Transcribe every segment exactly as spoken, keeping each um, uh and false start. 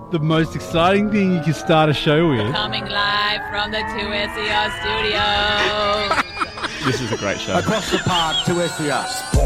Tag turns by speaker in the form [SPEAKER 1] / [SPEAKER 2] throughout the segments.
[SPEAKER 1] the most exciting thing you can start a show with.
[SPEAKER 2] Coming live from the two S E R studios.
[SPEAKER 1] This is a great show.
[SPEAKER 3] Across the park, two S E R.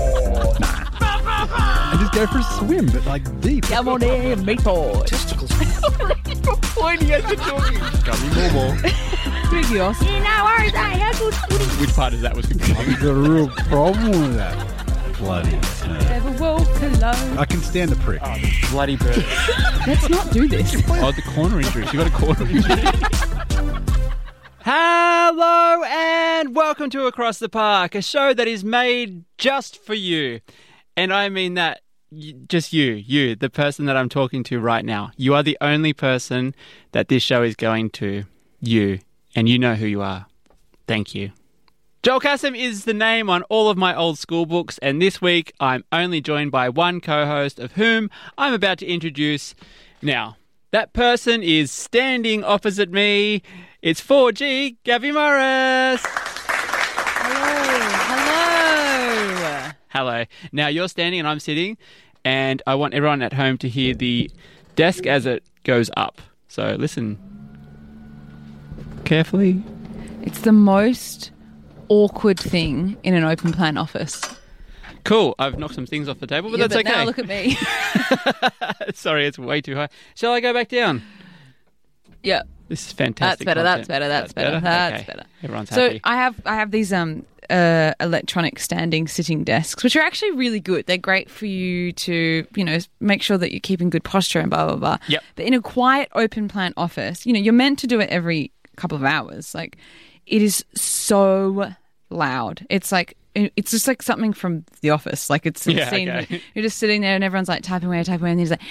[SPEAKER 1] And just go for a swim, but like deep.
[SPEAKER 2] Come on in, meat boy.
[SPEAKER 3] Testicles.
[SPEAKER 2] You're pointing at the doggy.
[SPEAKER 1] Coming normal.
[SPEAKER 2] Pretty awesome. No worries, I have good.
[SPEAKER 1] Which part is that was confusing? I've got a real problem with that. Bloody snake.
[SPEAKER 2] Never walk alone.
[SPEAKER 1] I can stand the prick.
[SPEAKER 3] Oh, bloody bird.
[SPEAKER 2] Let's not do this.
[SPEAKER 1] Oh, the corner injury. She got a corner injury.
[SPEAKER 4] Hello and welcome to Across the Park, a show that is made just for you. And I mean that, y- just you, you, the person that I'm talking to right now. You are the only person that this show is going to, you, and you know who you are. Thank you. Joel Kassem is the name on all of my old school books, and this week I'm only joined by one co-host of whom I'm about to introduce now. That person is standing opposite me. It's four G, Gabby Morris.
[SPEAKER 2] Hello. Hello.
[SPEAKER 4] Hello. Now you're standing and I'm sitting, and I want everyone at home to hear the desk as it goes up. So listen carefully.
[SPEAKER 2] It's the most awkward thing in an open plan office.
[SPEAKER 4] Cool. I've knocked some things off the table, but
[SPEAKER 2] yeah,
[SPEAKER 4] that's
[SPEAKER 2] but
[SPEAKER 4] okay.
[SPEAKER 2] now look at me.
[SPEAKER 4] Sorry, it's way too high. Shall I go back down?
[SPEAKER 2] Yeah.
[SPEAKER 4] This is fantastic.
[SPEAKER 2] That's better,
[SPEAKER 4] content.
[SPEAKER 2] that's better, that's better, that's
[SPEAKER 4] Okay.
[SPEAKER 2] better.
[SPEAKER 4] Everyone's
[SPEAKER 2] So
[SPEAKER 4] happy.
[SPEAKER 2] I have I have these um uh electronic standing sitting desks, which are actually really good. They're great for you to, you know, make sure that you're keeping good posture and blah blah blah.
[SPEAKER 4] Yep.
[SPEAKER 2] But in a quiet open plan office, you know, you're meant to do it every couple of hours. Like, it is so loud. It's like it's just like something from The Office. Like, it's a
[SPEAKER 4] Yeah,
[SPEAKER 2] scene
[SPEAKER 4] okay.
[SPEAKER 2] where you're just sitting there and everyone's like typing away, typing away, and he's like,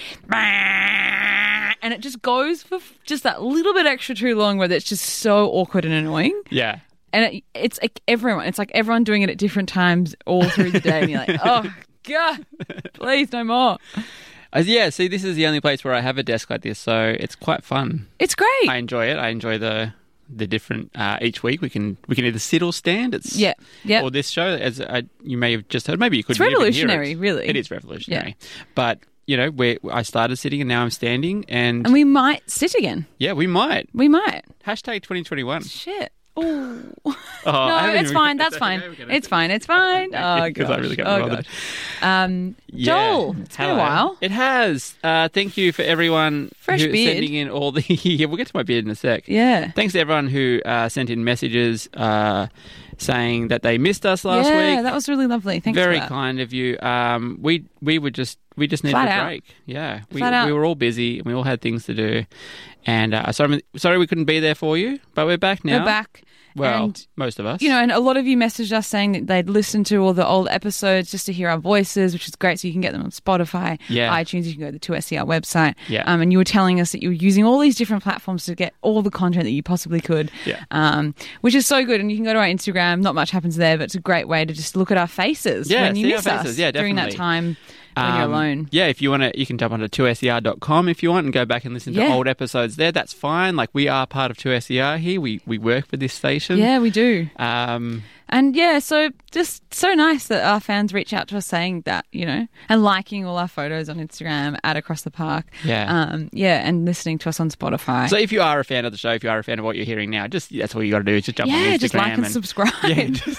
[SPEAKER 2] and it just goes for just that little bit extra too long, where it's just so awkward and annoying.
[SPEAKER 4] Yeah.
[SPEAKER 2] And it, it's like everyone, it's like everyone doing it at different times all through the day, and you're like, oh God, please no more.
[SPEAKER 4] Uh, yeah, see, this is the only place where I have a desk like this, so it's quite fun.
[SPEAKER 2] It's great.
[SPEAKER 4] I enjoy it. I enjoy the the different uh, each week we can we can either sit or stand. It's
[SPEAKER 2] Yeah, yeah.
[SPEAKER 4] Or this show, as I, you may have just heard, maybe you could.
[SPEAKER 2] It's revolutionary, really.
[SPEAKER 4] It is revolutionary, but you know, where I started sitting and now I'm standing, and,
[SPEAKER 2] And we might sit again.
[SPEAKER 4] yeah, we might
[SPEAKER 2] We might.
[SPEAKER 4] hashtag twenty twenty-one.
[SPEAKER 2] Shit. Oh.
[SPEAKER 4] Oh,
[SPEAKER 2] No,
[SPEAKER 4] I haven't
[SPEAKER 2] it's
[SPEAKER 4] even-
[SPEAKER 2] fine. That's fine. It's fine. It's fine. Oh,
[SPEAKER 4] Because I really
[SPEAKER 2] gosh.
[SPEAKER 4] can't be
[SPEAKER 2] Oh,
[SPEAKER 4] bothered.
[SPEAKER 2] gosh. Um,
[SPEAKER 4] Yeah.
[SPEAKER 2] Joel, it's been a
[SPEAKER 4] Hello.
[SPEAKER 2] while.
[SPEAKER 4] It has. Uh, thank you for everyone
[SPEAKER 2] Fresh
[SPEAKER 4] who
[SPEAKER 2] beard.
[SPEAKER 4] sending in all the. Yeah, we'll get to my beard in a sec.
[SPEAKER 2] Yeah.
[SPEAKER 4] Thanks to everyone who uh, sent in messages uh, saying that they missed us last
[SPEAKER 2] yeah,
[SPEAKER 4] week.
[SPEAKER 2] that was really lovely. Thanks
[SPEAKER 4] Very
[SPEAKER 2] for that.
[SPEAKER 4] kind of you. Um, we we were just we just needed
[SPEAKER 2] Flat
[SPEAKER 4] a
[SPEAKER 2] out.
[SPEAKER 4] break. Yeah, we
[SPEAKER 2] Flat out.
[SPEAKER 4] we were all busy and we all had things to do. And uh, sorry, sorry we couldn't be there for you, but we're back now.
[SPEAKER 2] We're back.
[SPEAKER 4] Well,
[SPEAKER 2] and,
[SPEAKER 4] most of us.
[SPEAKER 2] you know, and a lot of you messaged us saying that they'd listened to all the old episodes just to hear our voices, which is great. So you can get them on Spotify,
[SPEAKER 4] Yeah.
[SPEAKER 2] iTunes, you can go to the two S E R website.
[SPEAKER 4] Yeah.
[SPEAKER 2] Um, and you were telling us that you were using all these different platforms to get all the content that you possibly could.
[SPEAKER 4] Yeah.
[SPEAKER 2] Um, which is so good. And you can go to our Instagram. Not much happens there, but it's a great way to just look at our faces
[SPEAKER 4] Yeah,
[SPEAKER 2] when you
[SPEAKER 4] see our
[SPEAKER 2] miss
[SPEAKER 4] faces.
[SPEAKER 2] us
[SPEAKER 4] Yeah,
[SPEAKER 2] during that
[SPEAKER 4] definitely.
[SPEAKER 2] time when you're
[SPEAKER 4] Um,
[SPEAKER 2] alone.
[SPEAKER 4] Yeah, if you want to, you can jump onto two S E R dot com if you want and go back and listen to
[SPEAKER 2] Yeah.
[SPEAKER 4] old episodes there. That's fine. Like, we are part of two S E R here. We we work for this station.
[SPEAKER 2] Yeah, we do.
[SPEAKER 4] Um,
[SPEAKER 2] And yeah, so just so nice that our fans reach out to us saying that, you know, and liking all our photos on Instagram at Across the Park.
[SPEAKER 4] Yeah.
[SPEAKER 2] Um, yeah, and listening to us on Spotify.
[SPEAKER 4] so if you are a fan of the show, if you are a fan of what you're hearing now, just that's all you got to do is just jump on
[SPEAKER 2] yeah,
[SPEAKER 4] Instagram
[SPEAKER 2] just like and, subscribe.
[SPEAKER 4] Yeah, just,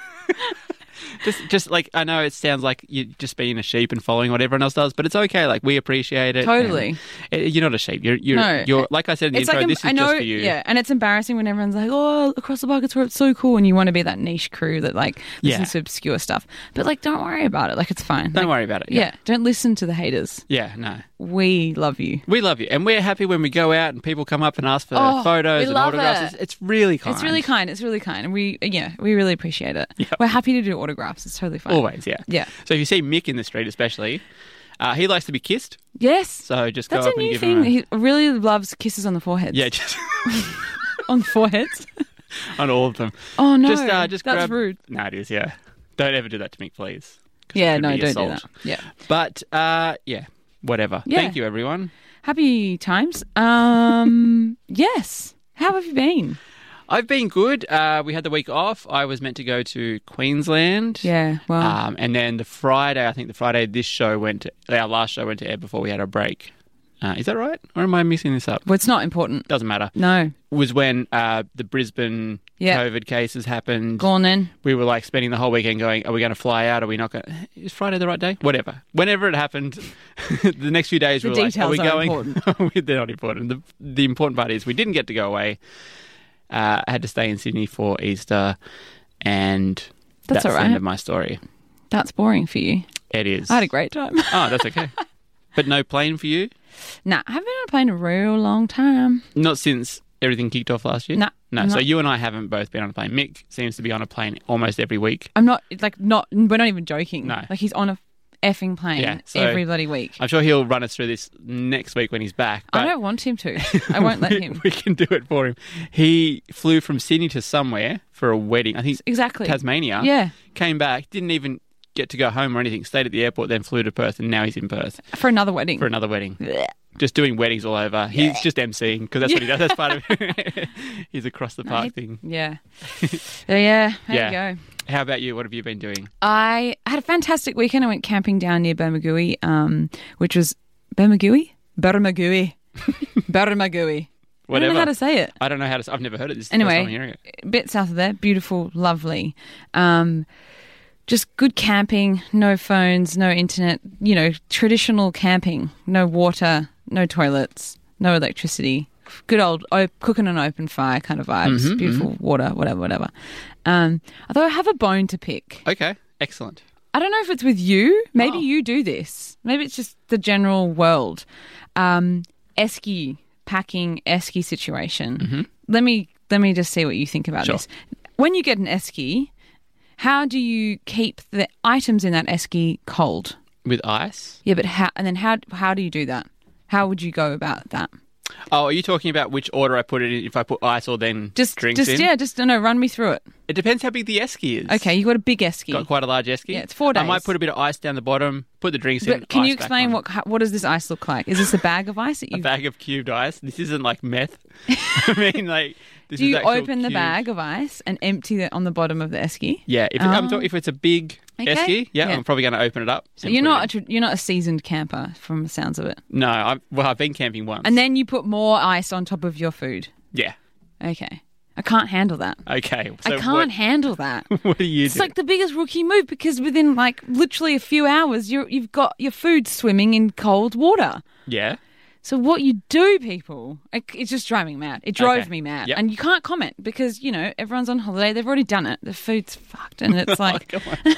[SPEAKER 4] just just like, I know it sounds like you're just being a sheep and following what everyone else does, but it's okay. Like, we appreciate it.
[SPEAKER 2] Totally.
[SPEAKER 4] and it- you're not a sheep. You're you're,
[SPEAKER 2] No.
[SPEAKER 4] you're like I said in the
[SPEAKER 2] It's
[SPEAKER 4] intro.
[SPEAKER 2] like,
[SPEAKER 4] this is
[SPEAKER 2] I know,
[SPEAKER 4] just for you.
[SPEAKER 2] yeah, and it's embarrassing when everyone's like, "Oh, Across the Park, it's where it's so cool," and you want to be that niche crew that like listens
[SPEAKER 4] Yeah.
[SPEAKER 2] to obscure stuff. But like, don't worry about it. Like, it's fine.
[SPEAKER 4] Don't
[SPEAKER 2] Like,
[SPEAKER 4] worry about it.
[SPEAKER 2] Yeah.
[SPEAKER 4] Yeah.
[SPEAKER 2] don't listen to the haters.
[SPEAKER 4] Yeah. No.
[SPEAKER 2] We love you.
[SPEAKER 4] We love you, and we're happy when we go out and people come up and ask for
[SPEAKER 2] Oh,
[SPEAKER 4] photos
[SPEAKER 2] we
[SPEAKER 4] and
[SPEAKER 2] love
[SPEAKER 4] autographs.
[SPEAKER 2] it.
[SPEAKER 4] It's, it's really kind.
[SPEAKER 2] It's really kind. It's really kind, and we yeah, we really appreciate it.
[SPEAKER 4] Yeah.
[SPEAKER 2] We're happy to do autographs. It's totally fine.
[SPEAKER 4] Always, yeah.
[SPEAKER 2] Yeah.
[SPEAKER 4] So if you see Mick in the street, especially, uh, he likes to be kissed.
[SPEAKER 2] Yes.
[SPEAKER 4] So just
[SPEAKER 2] That's
[SPEAKER 4] go
[SPEAKER 2] a
[SPEAKER 4] up and
[SPEAKER 2] new
[SPEAKER 4] give
[SPEAKER 2] thing.
[SPEAKER 4] him a,
[SPEAKER 2] He really loves kisses on the foreheads.
[SPEAKER 4] yeah, just
[SPEAKER 2] on the foreheads.
[SPEAKER 4] on all of them.
[SPEAKER 2] Oh no,
[SPEAKER 4] Just, uh, just
[SPEAKER 2] that's
[SPEAKER 4] grab...
[SPEAKER 2] rude.
[SPEAKER 4] No, it is. Yeah. Don't ever do that to Mick, please. 'Cause it
[SPEAKER 2] Yeah,
[SPEAKER 4] could
[SPEAKER 2] no,
[SPEAKER 4] be
[SPEAKER 2] don't
[SPEAKER 4] assault.
[SPEAKER 2] do that. Yeah.
[SPEAKER 4] But uh, yeah, whatever.
[SPEAKER 2] Yeah.
[SPEAKER 4] Thank you, everyone.
[SPEAKER 2] Happy times. Um, yes. How have you been?
[SPEAKER 4] I've been good. Uh, we had the week off. I was meant to go to Queensland.
[SPEAKER 2] Yeah, well,
[SPEAKER 4] Um, and then the Friday, I think the Friday this show went to, our last show went to air before we had a break. uh, is that right? Or am I mixing this up?
[SPEAKER 2] Well, it's not important.
[SPEAKER 4] Doesn't matter.
[SPEAKER 2] No.
[SPEAKER 4] Was when uh, the Brisbane
[SPEAKER 2] Yeah.
[SPEAKER 4] COVID cases happened.
[SPEAKER 2] Go on then.
[SPEAKER 4] We were like spending the whole weekend going, are we going to fly out? Are we not going to... Is Friday the right day? Whatever. Whenever it happened, the next few days
[SPEAKER 2] The
[SPEAKER 4] we were like, are we
[SPEAKER 2] details are
[SPEAKER 4] going?
[SPEAKER 2] important.
[SPEAKER 4] They're not important. The, the important part is we didn't get to go away. Uh, I had to stay in Sydney for Easter, and
[SPEAKER 2] That's
[SPEAKER 4] that's
[SPEAKER 2] all
[SPEAKER 4] the
[SPEAKER 2] right.
[SPEAKER 4] end of my story.
[SPEAKER 2] That's boring for you.
[SPEAKER 4] It is.
[SPEAKER 2] I had a great time.
[SPEAKER 4] Oh, that's okay. But no plane for you?
[SPEAKER 2] Nah, I haven't been on a plane in a real long time.
[SPEAKER 4] Not since everything kicked off last year?
[SPEAKER 2] No.
[SPEAKER 4] No,
[SPEAKER 2] I'm
[SPEAKER 4] so
[SPEAKER 2] not.
[SPEAKER 4] you and I haven't both been on a plane. Mick seems to be on a plane almost every week.
[SPEAKER 2] I'm not, like, not, we're not even joking.
[SPEAKER 4] No.
[SPEAKER 2] Like, he's on a effing plane
[SPEAKER 4] Yeah, so-
[SPEAKER 2] every bloody week.
[SPEAKER 4] I'm sure he'll run us through this next week when he's back.
[SPEAKER 2] I
[SPEAKER 4] but
[SPEAKER 2] don't want him to. I won't let
[SPEAKER 4] we-
[SPEAKER 2] him.
[SPEAKER 4] We can do it for him. He flew from Sydney to somewhere for a wedding. I think
[SPEAKER 2] Exactly.
[SPEAKER 4] Tasmania.
[SPEAKER 2] Yeah.
[SPEAKER 4] Came back, didn't even get to go home or anything. Stayed at the airport, then flew to Perth, and now he's in Perth
[SPEAKER 2] For another wedding.
[SPEAKER 4] for another wedding.
[SPEAKER 2] Blech.
[SPEAKER 4] Just doing weddings all over. He's just emceeing because that's what he does. That's part of it. He's across the park
[SPEAKER 2] Right.
[SPEAKER 4] thing.
[SPEAKER 2] Yeah. yeah. There
[SPEAKER 4] Yeah.
[SPEAKER 2] you go.
[SPEAKER 4] How about you? What have you been doing?
[SPEAKER 2] I had a fantastic weekend. I went camping down near Bermagui, um, which was Bermagui? Bermagui. Bermagui. I
[SPEAKER 4] Whatever.
[SPEAKER 2] don't know how to say it.
[SPEAKER 4] I don't know how to. I've never heard it. This is the
[SPEAKER 2] Anyway,
[SPEAKER 4] first time I'm hearing it.
[SPEAKER 2] a bit south of there, beautiful, lovely. Um, just good camping, no phones, no internet, you know, traditional camping, no water, no toilets, no electricity. Good old op- cooking on open fire kind of vibes,
[SPEAKER 4] Mhm,
[SPEAKER 2] beautiful water, whatever, whatever. Um, although I have a bone to pick.
[SPEAKER 4] Okay, excellent.
[SPEAKER 2] I don't know if it's with you. Maybe
[SPEAKER 4] Oh.
[SPEAKER 2] you do this. Maybe it's just the general world. Um, esky, packing esky situation.
[SPEAKER 4] Mm-hmm.
[SPEAKER 2] Let me let me just see what you think about
[SPEAKER 4] Sure.
[SPEAKER 2] this. When you get an esky, how do you keep the items in that esky cold?
[SPEAKER 4] With ice?
[SPEAKER 2] Yeah, but how? And then how how do you do that? How would you go about that?
[SPEAKER 4] Oh, are you talking about which order I put it in? If I put ice or then
[SPEAKER 2] Just
[SPEAKER 4] drinks
[SPEAKER 2] just
[SPEAKER 4] in?
[SPEAKER 2] yeah, just no. Run me through it.
[SPEAKER 4] It depends how big the esky is.
[SPEAKER 2] Okay, you got a big esky.
[SPEAKER 4] Got quite a large esky.
[SPEAKER 2] Yeah, it's four
[SPEAKER 4] I might
[SPEAKER 2] days.
[SPEAKER 4] put a bit of ice down the bottom, put the drinks in.
[SPEAKER 2] But can you
[SPEAKER 4] ice back
[SPEAKER 2] explain
[SPEAKER 4] on.
[SPEAKER 2] what how, what does this ice look like? Is this a bag of ice that
[SPEAKER 4] A
[SPEAKER 2] you
[SPEAKER 4] bag of cubed ice. This isn't like meth. I mean, like this
[SPEAKER 2] do?
[SPEAKER 4] is
[SPEAKER 2] You
[SPEAKER 4] actual
[SPEAKER 2] open the
[SPEAKER 4] cubed-
[SPEAKER 2] bag of ice and empty it on the bottom of the esky?
[SPEAKER 4] Yeah, if, it, I'm
[SPEAKER 2] Oh.
[SPEAKER 4] talking, if it's a big
[SPEAKER 2] Okay.
[SPEAKER 4] esky, yeah,
[SPEAKER 2] Yeah.
[SPEAKER 4] I'm probably going to open it up.
[SPEAKER 2] So
[SPEAKER 4] and
[SPEAKER 2] you're
[SPEAKER 4] put it
[SPEAKER 2] not a,
[SPEAKER 4] in.
[SPEAKER 2] tr- you're not a seasoned camper from the sounds of it.
[SPEAKER 4] No, I've, well, I've been camping once.
[SPEAKER 2] And then you put more ice on top of your food.
[SPEAKER 4] yeah,
[SPEAKER 2] Okay. I can't handle that.
[SPEAKER 4] okay. So
[SPEAKER 2] I can't
[SPEAKER 4] What,
[SPEAKER 2] handle that.
[SPEAKER 4] what do you
[SPEAKER 2] It's
[SPEAKER 4] do?
[SPEAKER 2] like the biggest rookie move because within like literally a few hours you're you've got your food swimming in cold water.
[SPEAKER 4] yeah.
[SPEAKER 2] So what you do, people, it, it's just driving me mad. It drove
[SPEAKER 4] Okay.
[SPEAKER 2] me mad.
[SPEAKER 4] Yep.
[SPEAKER 2] And you can't comment because, you know, everyone's on holiday. They've already done it. The food's fucked. And it's like,
[SPEAKER 4] Come on.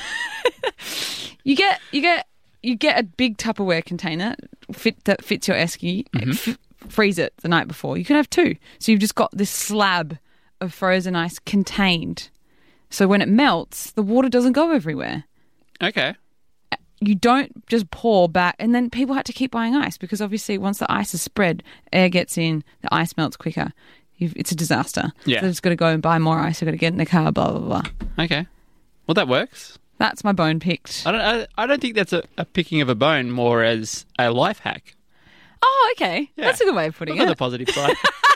[SPEAKER 2] you get, you get, you get a big Tupperware container fit that fits your esky,
[SPEAKER 4] Mm-hmm.
[SPEAKER 2] f- freeze it the night before. You can have two. So you've just got this slab of frozen ice contained. So when it melts, the water doesn't go everywhere.
[SPEAKER 4] Okay.
[SPEAKER 2] You don't just pour back, and then people had to keep buying ice because obviously once the ice is spread, air gets in, the ice melts quicker. You've, it's a disaster.
[SPEAKER 4] Yeah.
[SPEAKER 2] So they've just got to go and buy more ice. They've got to get in the car, blah, blah, blah.
[SPEAKER 4] Okay. Well, that works.
[SPEAKER 2] That's my bone picked.
[SPEAKER 4] I don't. I, I don't think that's a, a picking of a bone, more as a life hack.
[SPEAKER 2] Oh, okay.
[SPEAKER 4] Yeah.
[SPEAKER 2] That's a good way of putting
[SPEAKER 4] Look on the
[SPEAKER 2] it.
[SPEAKER 4] positive side.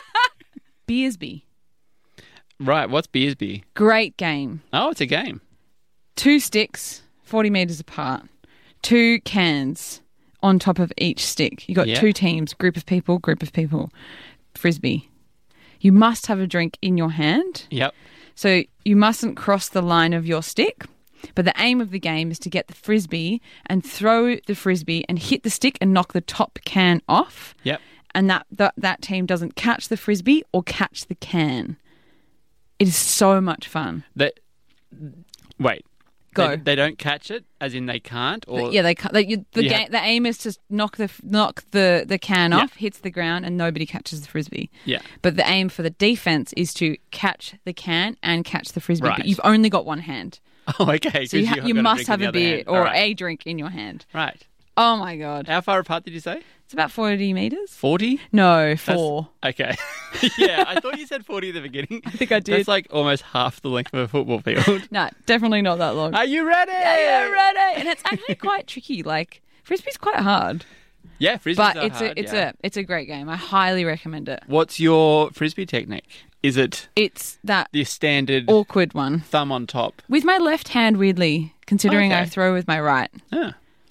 [SPEAKER 2] Beersby.
[SPEAKER 4] Right. What's Beersby?
[SPEAKER 2] Great game.
[SPEAKER 4] Oh, it's a game.
[SPEAKER 2] Two sticks, forty metres apart. Two cans on top of each stick. You got
[SPEAKER 4] Yeah.
[SPEAKER 2] two teams, group of people, group of people. Frisbee. You must have a drink in your hand.
[SPEAKER 4] Yep.
[SPEAKER 2] So you mustn't cross the line of your stick. But the aim of the game is to get the frisbee and throw the frisbee and hit the stick and knock the top can off.
[SPEAKER 4] Yep.
[SPEAKER 2] And that that, that team doesn't catch the frisbee or catch the can. It is so much fun.
[SPEAKER 4] That. Wait.
[SPEAKER 2] Go.
[SPEAKER 4] They, they don't catch it, as in they can't, or
[SPEAKER 2] yeah, they ca- they, you, the
[SPEAKER 4] Yeah.
[SPEAKER 2] game. The aim is to knock the knock the, the can
[SPEAKER 4] Yeah.
[SPEAKER 2] off, hits the ground, and nobody catches the frisbee.
[SPEAKER 4] yeah.
[SPEAKER 2] But the aim for the defense is to catch the can and catch the frisbee.
[SPEAKER 4] Right.
[SPEAKER 2] But you've only got one hand,
[SPEAKER 4] Oh, okay.
[SPEAKER 2] so you,
[SPEAKER 4] 'cause
[SPEAKER 2] ha-
[SPEAKER 4] you've
[SPEAKER 2] you
[SPEAKER 4] got
[SPEAKER 2] must
[SPEAKER 4] drink in
[SPEAKER 2] have
[SPEAKER 4] the
[SPEAKER 2] a
[SPEAKER 4] other
[SPEAKER 2] beer
[SPEAKER 4] hand.
[SPEAKER 2] or
[SPEAKER 4] All right.
[SPEAKER 2] a drink in your hand.
[SPEAKER 4] Right.
[SPEAKER 2] Oh my god,
[SPEAKER 4] How far apart did you say?
[SPEAKER 2] it's about forty meters.
[SPEAKER 4] Forty.
[SPEAKER 2] No, four.
[SPEAKER 4] Okay. yeah, I thought you said forty at the beginning.
[SPEAKER 2] I think I did.
[SPEAKER 4] That's like almost half the length of a football field.
[SPEAKER 2] No, definitely not that long.
[SPEAKER 4] Are you ready?
[SPEAKER 2] yeah, yeah, ready. And it's actually quite tricky. Like frisbee's quite hard,
[SPEAKER 4] Yeah, frisbees
[SPEAKER 2] but
[SPEAKER 4] are
[SPEAKER 2] it's
[SPEAKER 4] hard,
[SPEAKER 2] a it's
[SPEAKER 4] yeah.
[SPEAKER 2] a it's a great game. I highly recommend it.
[SPEAKER 4] What's your frisbee technique? Is it
[SPEAKER 2] It's that
[SPEAKER 4] the standard
[SPEAKER 2] awkward one
[SPEAKER 4] thumb on top?
[SPEAKER 2] with my left hand. Weirdly, considering I
[SPEAKER 4] Okay.
[SPEAKER 2] throw with my right.
[SPEAKER 4] Yeah.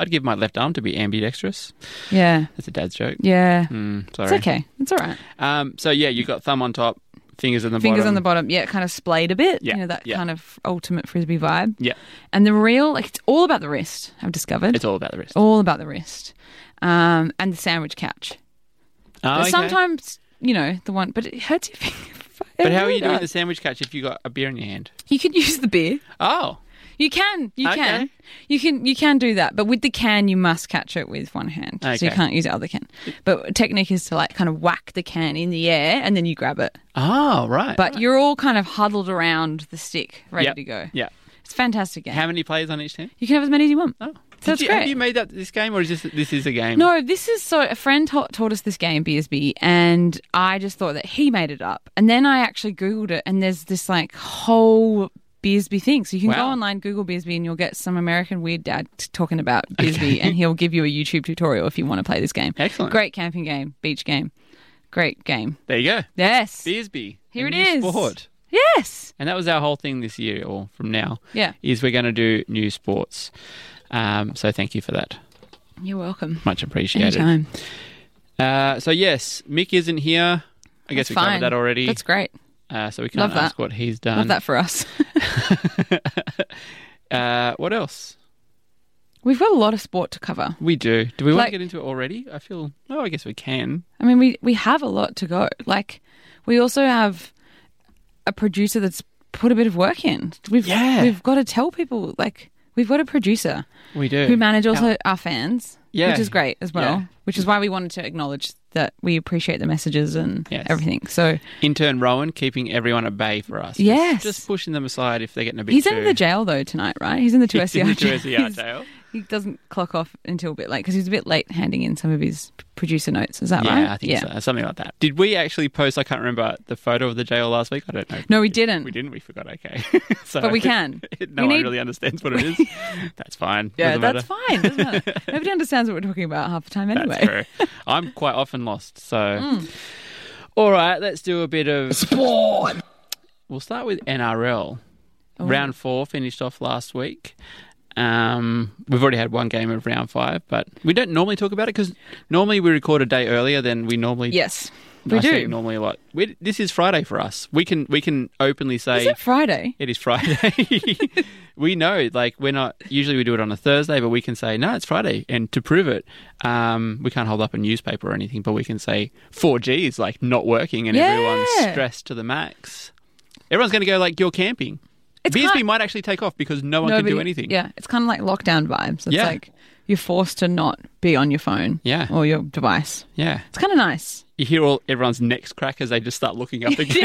[SPEAKER 4] I'd give my left arm to be ambidextrous.
[SPEAKER 2] Yeah.
[SPEAKER 4] That's a dad's joke.
[SPEAKER 2] Yeah.
[SPEAKER 4] Mm, sorry.
[SPEAKER 2] It's okay. It's all right.
[SPEAKER 4] Um, so, yeah, you got thumb on top, fingers on the
[SPEAKER 2] Fingers
[SPEAKER 4] bottom.
[SPEAKER 2] on the bottom. Yeah, kind of splayed a bit.
[SPEAKER 4] Yeah,
[SPEAKER 2] You know, that
[SPEAKER 4] yeah.
[SPEAKER 2] kind of ultimate Frisbee vibe.
[SPEAKER 4] Yeah,
[SPEAKER 2] And the real, like, it's all about the wrist, I've discovered.
[SPEAKER 4] it's all about the wrist.
[SPEAKER 2] all about the wrist. Um, and the sandwich catch.
[SPEAKER 4] Oh,
[SPEAKER 2] But
[SPEAKER 4] okay.
[SPEAKER 2] sometimes, you know, the one, but it hurts your finger. It
[SPEAKER 4] But how are
[SPEAKER 2] really
[SPEAKER 4] you doing the
[SPEAKER 2] does.
[SPEAKER 4] sandwich catch if you got a beer in your hand?
[SPEAKER 2] You could use the beer.
[SPEAKER 4] Oh,
[SPEAKER 2] You can, you
[SPEAKER 4] Okay.
[SPEAKER 2] can, you can, you can do that. But with the can, you must catch it with one hand, so you
[SPEAKER 4] Okay.
[SPEAKER 2] can't use the other can. But technique is to like kind of whack the can in the air and then you grab it.
[SPEAKER 4] oh, right.
[SPEAKER 2] But you're all kind of huddled around the stick, ready
[SPEAKER 4] Yep.
[SPEAKER 2] to go.
[SPEAKER 4] Yeah.
[SPEAKER 2] It's a fantastic game.
[SPEAKER 4] How many players on each team?
[SPEAKER 2] You can have as many as you want.
[SPEAKER 4] Oh,
[SPEAKER 2] So
[SPEAKER 4] Did
[SPEAKER 2] it's
[SPEAKER 4] you,
[SPEAKER 2] great.
[SPEAKER 4] Have you made that this game, or is this this is a game?
[SPEAKER 2] No, this is so. A friend ta- taught us this game, Beersby, and I just thought that he made it up. And then I actually Googled it, and there's this like whole Beersby thing. So you can go
[SPEAKER 4] Wow.
[SPEAKER 2] online, Google Beersby, and you'll get some American weird dad t- talking about Beersby,
[SPEAKER 4] Okay.
[SPEAKER 2] and he'll give you a YouTube tutorial if you want to play this game.
[SPEAKER 4] Excellent.
[SPEAKER 2] Great camping game, beach game. Great game.
[SPEAKER 4] There you go.
[SPEAKER 2] Yes.
[SPEAKER 4] Beersby.
[SPEAKER 2] Here
[SPEAKER 4] a
[SPEAKER 2] it
[SPEAKER 4] new
[SPEAKER 2] is.
[SPEAKER 4] Sport.
[SPEAKER 2] Yes.
[SPEAKER 4] And that was our whole thing this year, or from now,
[SPEAKER 2] Yeah.
[SPEAKER 4] is we're going to do new sports. Um, so thank you for that.
[SPEAKER 2] You're welcome.
[SPEAKER 4] Much appreciated.
[SPEAKER 2] Anytime.
[SPEAKER 4] Uh, so yes, Mick isn't here. I guess
[SPEAKER 2] That's
[SPEAKER 4] we
[SPEAKER 2] fine.
[SPEAKER 4] covered that already.
[SPEAKER 2] That's great.
[SPEAKER 4] Uh, so we can't
[SPEAKER 2] Love that.
[SPEAKER 4] ask what he's done.
[SPEAKER 2] Love that for us.
[SPEAKER 4] uh, what else?
[SPEAKER 2] We've got a lot of sport to cover.
[SPEAKER 4] We do. Do we want
[SPEAKER 2] Like-
[SPEAKER 4] to get into it already? I feel. Oh, I guess we can.
[SPEAKER 2] I mean, we, we have a lot to go. Like, we also have a producer that's put a bit of work in. We've
[SPEAKER 4] Yeah.
[SPEAKER 2] we've got to tell people, like, we've got a producer
[SPEAKER 4] We do.
[SPEAKER 2] who manage also our fans,
[SPEAKER 4] Yeah.
[SPEAKER 2] which is great as well.
[SPEAKER 4] Yeah.
[SPEAKER 2] Which is why we wanted to acknowledge that we appreciate the messages and
[SPEAKER 4] Yes.
[SPEAKER 2] everything. So
[SPEAKER 4] Intern Rowan keeping everyone at bay for us. Just-
[SPEAKER 2] Yes.
[SPEAKER 4] Just, pushing them aside if they're getting a bit
[SPEAKER 2] he's
[SPEAKER 4] too...
[SPEAKER 2] in the jail though tonight, right? He's in the two
[SPEAKER 4] He's in
[SPEAKER 2] S C R
[SPEAKER 4] the two
[SPEAKER 2] jail.
[SPEAKER 4] S C R
[SPEAKER 2] He's-
[SPEAKER 4] jail.
[SPEAKER 2] He doesn't clock off until a bit late because he's a bit late handing in some of his producer notes. Is that
[SPEAKER 4] Yeah,
[SPEAKER 2] right?
[SPEAKER 4] I think so. Something like that. Did we actually post, I can't remember, the photo of the jail last week? I don't know.
[SPEAKER 2] No, we didn't.
[SPEAKER 4] We didn't. We forgot. Okay. so,
[SPEAKER 2] But we can.
[SPEAKER 4] no
[SPEAKER 2] We
[SPEAKER 4] one
[SPEAKER 2] need-
[SPEAKER 4] really understands what it is. That's fine.
[SPEAKER 2] Yeah,
[SPEAKER 4] Doesn't
[SPEAKER 2] that's
[SPEAKER 4] matter.
[SPEAKER 2] fine. Doesn't matter. Nobody understands what we're talking about half the time anyway.
[SPEAKER 4] That's true. I'm quite often lost. So,
[SPEAKER 2] Mm.
[SPEAKER 4] all right, let's do a bit of sport. We'll start with N R L.
[SPEAKER 2] Oh.
[SPEAKER 4] Round four finished off last week. Um, we've already had one game of round five, but we don't normally talk about it because normally we record a day earlier than we normally.
[SPEAKER 2] Yes, we
[SPEAKER 4] I
[SPEAKER 2] do.
[SPEAKER 4] say normally a lot. We, this is Friday for us. We can we can openly say
[SPEAKER 2] Is it Friday?
[SPEAKER 4] it is Friday. We know, like, we're not, usually we do it on a Thursday, but we can say, no, it's Friday. And to prove it, um, we can't hold up a newspaper or anything, but we can say four G is, like, not working and
[SPEAKER 2] Yeah.
[SPEAKER 4] everyone's stressed to the max. Everyone's going to go, like, you're camping.
[SPEAKER 2] It's
[SPEAKER 4] Beersby
[SPEAKER 2] kind-
[SPEAKER 4] might actually take off because no one
[SPEAKER 2] Nobody-
[SPEAKER 4] can do anything.
[SPEAKER 2] Yeah, it's kind of like lockdown vibes. It's
[SPEAKER 4] Yeah.
[SPEAKER 2] like you're forced to not be on your phone
[SPEAKER 4] Yeah.
[SPEAKER 2] or your device.
[SPEAKER 4] Yeah.
[SPEAKER 2] It's kind of nice.
[SPEAKER 4] You hear all everyone's necks crack as they just start looking up again.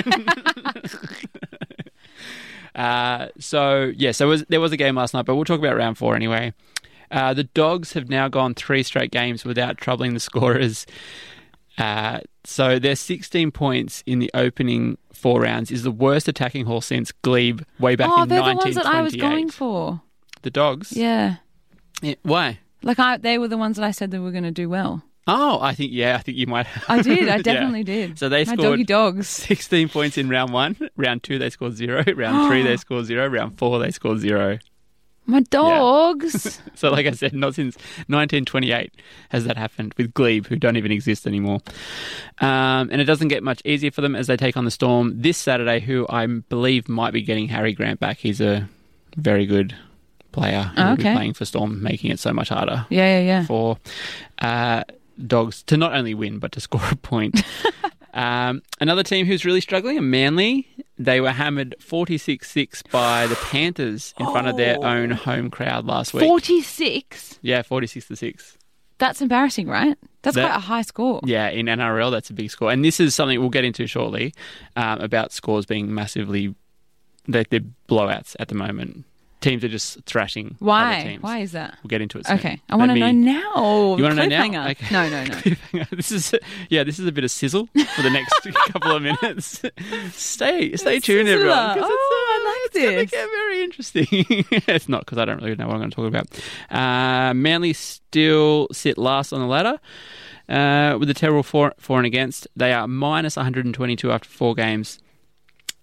[SPEAKER 4] uh, so, yeah, so it was, there was a game last night, but we'll talk about round four anyway. Uh, the Dogs have now gone three straight games without troubling the scorers. Uh, so their sixteen points in the opening four rounds is the worst attacking haul since Glebe way back
[SPEAKER 2] oh,
[SPEAKER 4] in
[SPEAKER 2] they're the
[SPEAKER 4] nineteen
[SPEAKER 2] ones that I was
[SPEAKER 4] twenty-eight.
[SPEAKER 2] going for.
[SPEAKER 4] The Dogs?
[SPEAKER 2] Yeah.
[SPEAKER 4] Yeah, why?
[SPEAKER 2] Like, I, they were the ones that I said they were going to do well.
[SPEAKER 4] Oh, I think, yeah, I think you might.
[SPEAKER 2] I did. I
[SPEAKER 4] Yeah.
[SPEAKER 2] definitely did.
[SPEAKER 4] So they
[SPEAKER 2] My
[SPEAKER 4] scored
[SPEAKER 2] doggy dogs.
[SPEAKER 4] sixteen points in round one. Round two, they scored zero. Round three, they scored zero. Round four, they scored zero.
[SPEAKER 2] My dogs.
[SPEAKER 4] So, like I said, not since nineteen twenty-eight has that happened with Glebe, who don't even exist anymore. Um, and it doesn't get much easier for them as they take on the Storm this Saturday, who I believe might be getting Harry Grant back. He's a very good player who
[SPEAKER 2] Oh,
[SPEAKER 4] will be
[SPEAKER 2] okay.
[SPEAKER 4] playing for Storm, making it so much harder
[SPEAKER 2] Yeah, yeah, yeah.
[SPEAKER 4] for uh, Dogs to not only win, but to score a point. Um, another team who's really struggling are Manly. They were hammered forty-six six by the Panthers in front of their own home crowd last week.
[SPEAKER 2] forty-six?
[SPEAKER 4] Yeah, forty-six to six.
[SPEAKER 2] That's embarrassing, right? That's
[SPEAKER 4] That-
[SPEAKER 2] quite a high score.
[SPEAKER 4] Yeah, in N R L, that's a big score. And this is something we'll get into shortly um, about scores being massively, they're, they're blowouts at the moment. Teams are just thrashing other
[SPEAKER 2] Why?
[SPEAKER 4] teams.
[SPEAKER 2] Why is that?
[SPEAKER 4] We'll get into it soon.
[SPEAKER 2] Okay, I want to
[SPEAKER 4] Let
[SPEAKER 2] know
[SPEAKER 4] me-
[SPEAKER 2] now.
[SPEAKER 4] You want to know now?
[SPEAKER 2] Cliffhanger.
[SPEAKER 4] Okay.
[SPEAKER 2] No, no, no.
[SPEAKER 4] Cliffhanger. This is yeah. This is a bit of sizzle for the next couple of minutes. Stay, stay tuned,
[SPEAKER 2] Sizzler.
[SPEAKER 4] everyone. 'cause
[SPEAKER 2] Oh,
[SPEAKER 4] it's, uh,
[SPEAKER 2] I like
[SPEAKER 4] it's gonna
[SPEAKER 2] this.
[SPEAKER 4] get very interesting. It's not because I don't really know what I'm going to talk about. Uh, Manly still sit last on the ladder uh, with a terrible for, for and against. They are minus one hundred twenty-two after four games.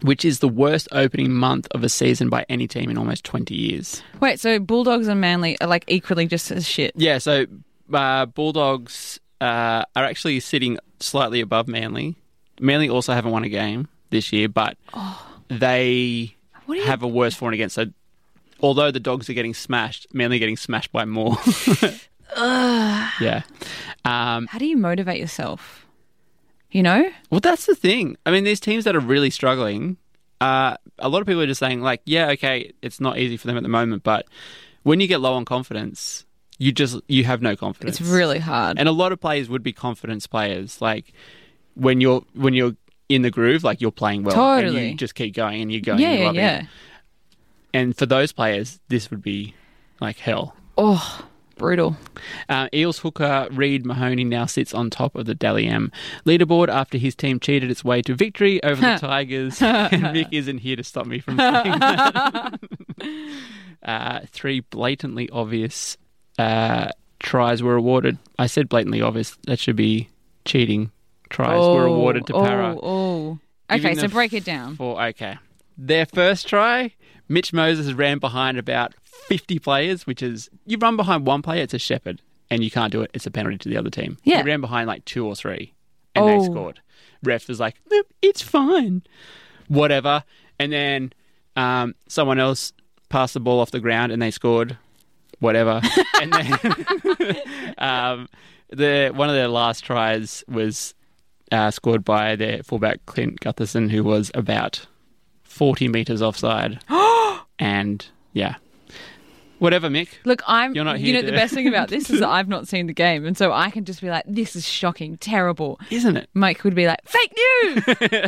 [SPEAKER 4] which is the worst opening month of a season by any team in almost twenty years.
[SPEAKER 2] Wait, so Bulldogs and Manly are like equally just as shit?
[SPEAKER 4] Yeah, so uh, Bulldogs uh, are actually sitting slightly above Manly. Manly also haven't won a game this year, but
[SPEAKER 2] Oh.
[SPEAKER 4] they
[SPEAKER 2] What do you-
[SPEAKER 4] have a worse for and against. So although the Dogs are getting smashed, Manly are getting smashed by more. Yeah. Um,
[SPEAKER 2] How do you motivate yourself? You know?
[SPEAKER 4] well, that's the thing. I mean, these teams that are really struggling, uh, a lot of people are just saying, like, yeah, okay, it's not easy for them at the moment, but when you get low on confidence, you just you have no confidence.
[SPEAKER 2] It's really hard.
[SPEAKER 4] And a lot of players would be confidence players. Like when you're when you're in the groove, like you're playing well, and
[SPEAKER 2] Totally.
[SPEAKER 4] you just keep going and you're going.
[SPEAKER 2] yeah,
[SPEAKER 4] and
[SPEAKER 2] yeah,
[SPEAKER 4] loving
[SPEAKER 2] yeah.
[SPEAKER 4] it. And for those players, this would be like hell.
[SPEAKER 2] Oh, brutal.
[SPEAKER 4] Uh, Eels hooker Reid Mahoney now sits on top of the Dally M leaderboard after his team cheated its way to victory over the Tigers. And Vic isn't here to stop me from saying that. uh, three blatantly obvious uh, tries were awarded. I said blatantly obvious. That should be cheating. Tries were awarded to
[SPEAKER 2] oh,
[SPEAKER 4] Para.
[SPEAKER 2] Oh,
[SPEAKER 4] Giving
[SPEAKER 2] okay,
[SPEAKER 4] the
[SPEAKER 2] so break it down.
[SPEAKER 4] For, okay. Their first try, Mitch Moses ran behind about fifty players, which is, you run behind one player, it's a shepherd, and you can't do it, it's a penalty to the other team.
[SPEAKER 2] Yeah.
[SPEAKER 4] He ran behind like two or three, and
[SPEAKER 2] Oh.
[SPEAKER 4] they scored. Ref was like, "Nope, it's fine. Whatever. And then um, someone else passed the ball off the ground, and they scored. Whatever. And then um, the one of their last tries was uh, scored by their fullback Clint Gutherson, who was about forty metres offside. And, yeah. Whatever, Mick.
[SPEAKER 2] Look, I'm.
[SPEAKER 4] You're not
[SPEAKER 2] you
[SPEAKER 4] here
[SPEAKER 2] know,
[SPEAKER 4] to-
[SPEAKER 2] the best thing about this is that I've not seen the game, and so I can just be like, "This is shocking, terrible."
[SPEAKER 4] Isn't it?
[SPEAKER 2] Mike would be like, "Fake news."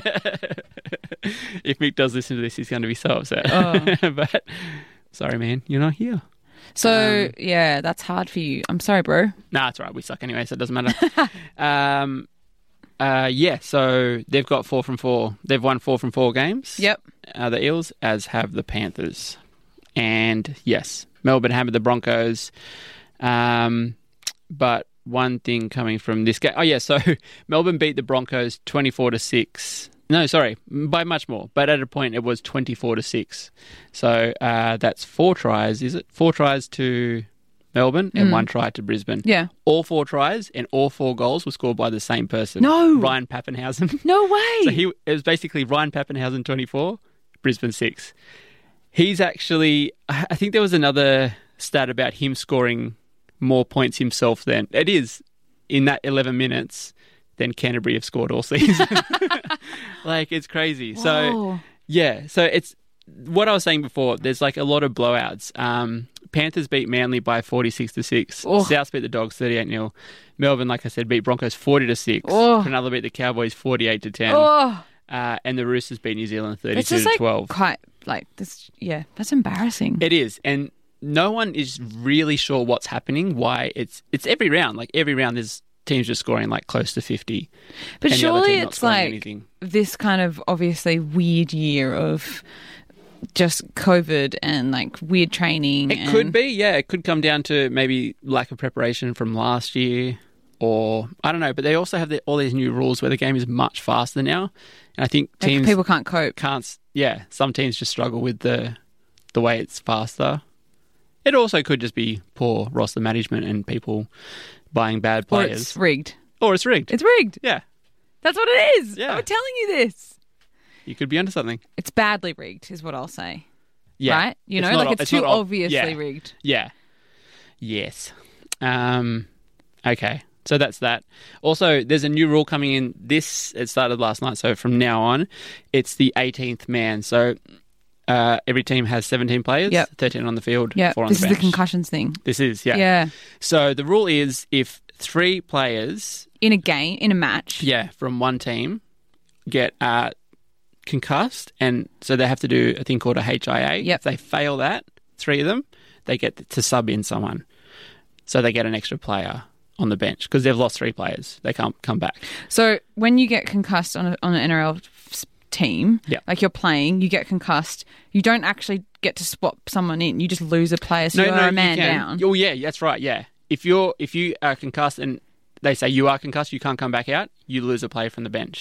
[SPEAKER 4] If Mick does listen to this, he's going to be so upset.
[SPEAKER 2] Oh.
[SPEAKER 4] But, sorry, man, you're not here.
[SPEAKER 2] So
[SPEAKER 4] Um,
[SPEAKER 2] yeah, that's hard for you. I'm sorry, bro.
[SPEAKER 4] Nah, it's all right. We suck anyway, so it doesn't matter. um, uh, yeah, so they've got four from four. They've won four from four games.
[SPEAKER 2] Yep.
[SPEAKER 4] Uh, the Eels, as have the Panthers. And yes, Melbourne hammered the Broncos. Um, but one thing coming from this game, oh yeah, so Melbourne beat the Broncos twenty-four to six. No, sorry, by much more. But at a point, it was twenty-four to six. So uh, that's four tries. Is it four tries to Melbourne and one try to Brisbane?
[SPEAKER 2] Yeah.
[SPEAKER 4] All four tries and all four goals were scored by the same person.
[SPEAKER 2] No.
[SPEAKER 4] Ryan Pappenhausen.
[SPEAKER 2] No way.
[SPEAKER 4] So he it was basically Ryan Pappenhausen twenty-four, Brisbane six. He's actually, I think there was another stat about him scoring more points himself than it is in that eleven minutes than Canterbury have scored all season. Like, it's crazy. So,
[SPEAKER 2] Whoa.
[SPEAKER 4] yeah, so it's what I was saying before. There's like a lot of blowouts. Um, Panthers beat Manly by forty-six to six.
[SPEAKER 2] Oh.
[SPEAKER 4] Souths beat the Dogs thirty-eight nil. Melbourne, like I said, beat Broncos forty to six.
[SPEAKER 2] Oh.
[SPEAKER 4] Cronulla beat the Cowboys forty-eight to ten.
[SPEAKER 2] Oh,
[SPEAKER 4] Uh, and the Roosters beat New Zealand
[SPEAKER 2] it's
[SPEAKER 4] thirty-two
[SPEAKER 2] just
[SPEAKER 4] to
[SPEAKER 2] like
[SPEAKER 4] twelve.
[SPEAKER 2] quite like this. Yeah, that's embarrassing.
[SPEAKER 4] It is, and no one is really sure what's happening. Why it's it's every round. Like every round, there's teams just scoring like close to fifty.
[SPEAKER 2] but
[SPEAKER 4] and the other
[SPEAKER 2] surely
[SPEAKER 4] team not
[SPEAKER 2] it's
[SPEAKER 4] scoring
[SPEAKER 2] like
[SPEAKER 4] anything.
[SPEAKER 2] this kind of obviously weird year of just COVID and like weird training.
[SPEAKER 4] It
[SPEAKER 2] and-
[SPEAKER 4] could be, yeah. It could come down to maybe lack of preparation from last year, or I don't know. But they also have the, all these new rules where the game is much faster now, and I think
[SPEAKER 2] like,
[SPEAKER 4] teams
[SPEAKER 2] people can't cope.
[SPEAKER 4] can't. s- Yeah, some teams just struggle with the the way it's faster. It also could just be poor roster management and people buying bad
[SPEAKER 2] Or
[SPEAKER 4] players,
[SPEAKER 2] it's rigged.
[SPEAKER 4] or it's rigged.
[SPEAKER 2] It's rigged.
[SPEAKER 4] Yeah,
[SPEAKER 2] That's what it is.
[SPEAKER 4] Yeah.
[SPEAKER 2] I'm telling you this.
[SPEAKER 4] you could be onto something.
[SPEAKER 2] It's badly rigged, is what I'll say.
[SPEAKER 4] Yeah,
[SPEAKER 2] Right? You know,
[SPEAKER 4] not
[SPEAKER 2] like
[SPEAKER 4] o-
[SPEAKER 2] it's, too
[SPEAKER 4] not o-
[SPEAKER 2] obviously
[SPEAKER 4] yeah.
[SPEAKER 2] rigged.
[SPEAKER 4] Yeah. Yes. Um, okay. So that's that. Also, there's a new rule coming in. This, it started last night. So from now on, it's the eighteenth man. So uh, every team has seventeen players,
[SPEAKER 2] Yep.
[SPEAKER 4] thirteen on the field,
[SPEAKER 2] Yeah.
[SPEAKER 4] four on
[SPEAKER 2] This
[SPEAKER 4] the
[SPEAKER 2] is the
[SPEAKER 4] bench.
[SPEAKER 2] concussions thing.
[SPEAKER 4] This is, yeah.
[SPEAKER 2] Yeah.
[SPEAKER 4] So the rule is if three players,
[SPEAKER 2] In a game, in a match.
[SPEAKER 4] yeah, from one team get uh, concussed, and so they have to do a thing called a H I A.
[SPEAKER 2] Yep.
[SPEAKER 4] If they fail that, three of them, they get to sub in someone. So they get an extra player on the bench because they've lost three players. They can't come back.
[SPEAKER 2] So when you get concussed on, a, on an N R L s- team,
[SPEAKER 4] Yeah.
[SPEAKER 2] like you're playing, you get concussed, you don't actually get to swap someone in. You just lose a player, so you are a man
[SPEAKER 4] you can.
[SPEAKER 2] down.
[SPEAKER 4] Oh yeah, that's right. Yeah, if you're if you are concussed and they say you are concussed, you can't come back out. You lose a player from the bench.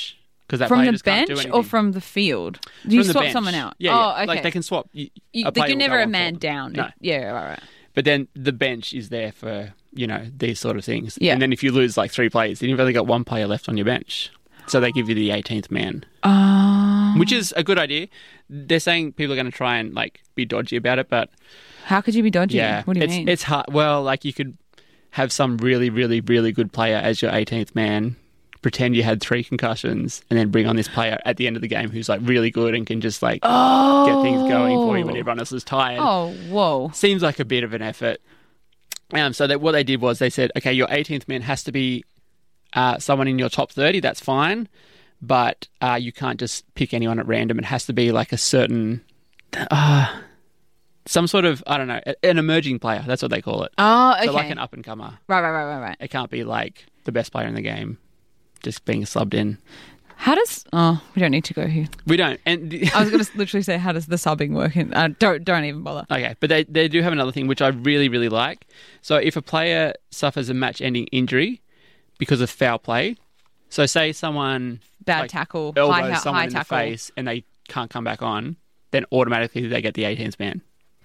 [SPEAKER 4] because that
[SPEAKER 2] From
[SPEAKER 4] player
[SPEAKER 2] the
[SPEAKER 4] just can't do
[SPEAKER 2] bench
[SPEAKER 4] anything.
[SPEAKER 2] or from the field? Do you
[SPEAKER 4] From the
[SPEAKER 2] swap
[SPEAKER 4] bench.
[SPEAKER 2] someone out?
[SPEAKER 4] Yeah,
[SPEAKER 2] oh,
[SPEAKER 4] yeah.
[SPEAKER 2] okay.
[SPEAKER 4] Like they can swap. You,
[SPEAKER 2] You,
[SPEAKER 4] a player
[SPEAKER 2] like you're
[SPEAKER 4] will
[SPEAKER 2] never
[SPEAKER 4] go
[SPEAKER 2] a
[SPEAKER 4] on
[SPEAKER 2] man
[SPEAKER 4] for them.
[SPEAKER 2] down.
[SPEAKER 4] No.
[SPEAKER 2] Yeah, right, right.
[SPEAKER 4] But then the bench is there for, you know, these sort of things.
[SPEAKER 2] Yeah.
[SPEAKER 4] And then if you lose like three players, then you've only got one player left on your bench. So they give you the eighteenth man,
[SPEAKER 2] Oh.
[SPEAKER 4] which is a good idea. They're saying people are going to try and like be dodgy about it, but
[SPEAKER 2] How could you be dodgy?
[SPEAKER 4] yeah,
[SPEAKER 2] What do you
[SPEAKER 4] it's,
[SPEAKER 2] mean?
[SPEAKER 4] it's hard. Well, like you could have some really, really, really good player as your eighteenth man, pretend you had three concussions, and then bring on this player at the end of the game who's like really good and can just like
[SPEAKER 2] oh.
[SPEAKER 4] get things going for you when everyone else is tired.
[SPEAKER 2] Oh, whoa.
[SPEAKER 4] Seems like a bit of an effort. Um, so that what they did was they said, okay, your eighteenth man has to be uh, someone in your top thirty. That's fine, but uh, you can't just pick anyone at random. It has to be like a certain, uh, some sort of I don't know, an emerging player. That's what they call it.
[SPEAKER 2] Oh, okay.
[SPEAKER 4] So like an up and comer.
[SPEAKER 2] Right, right, right, right, right.
[SPEAKER 4] It can't be like the best player in the game, just being subbed in.
[SPEAKER 2] How does... Oh, we don't need to go here.
[SPEAKER 4] We don't. And the-
[SPEAKER 2] I was going to literally say, how does the subbing work? In, uh, don't don't even bother.
[SPEAKER 4] Okay, but they, they do have another thing which I really, really like. So if a player suffers a match-ending injury because of foul play, so say someone
[SPEAKER 2] Bad
[SPEAKER 4] like,
[SPEAKER 2] tackle,
[SPEAKER 4] elbows
[SPEAKER 2] high,
[SPEAKER 4] someone
[SPEAKER 2] high
[SPEAKER 4] in
[SPEAKER 2] tackle.
[SPEAKER 4] the face and they can't come back on, then automatically they get the eighteenth man.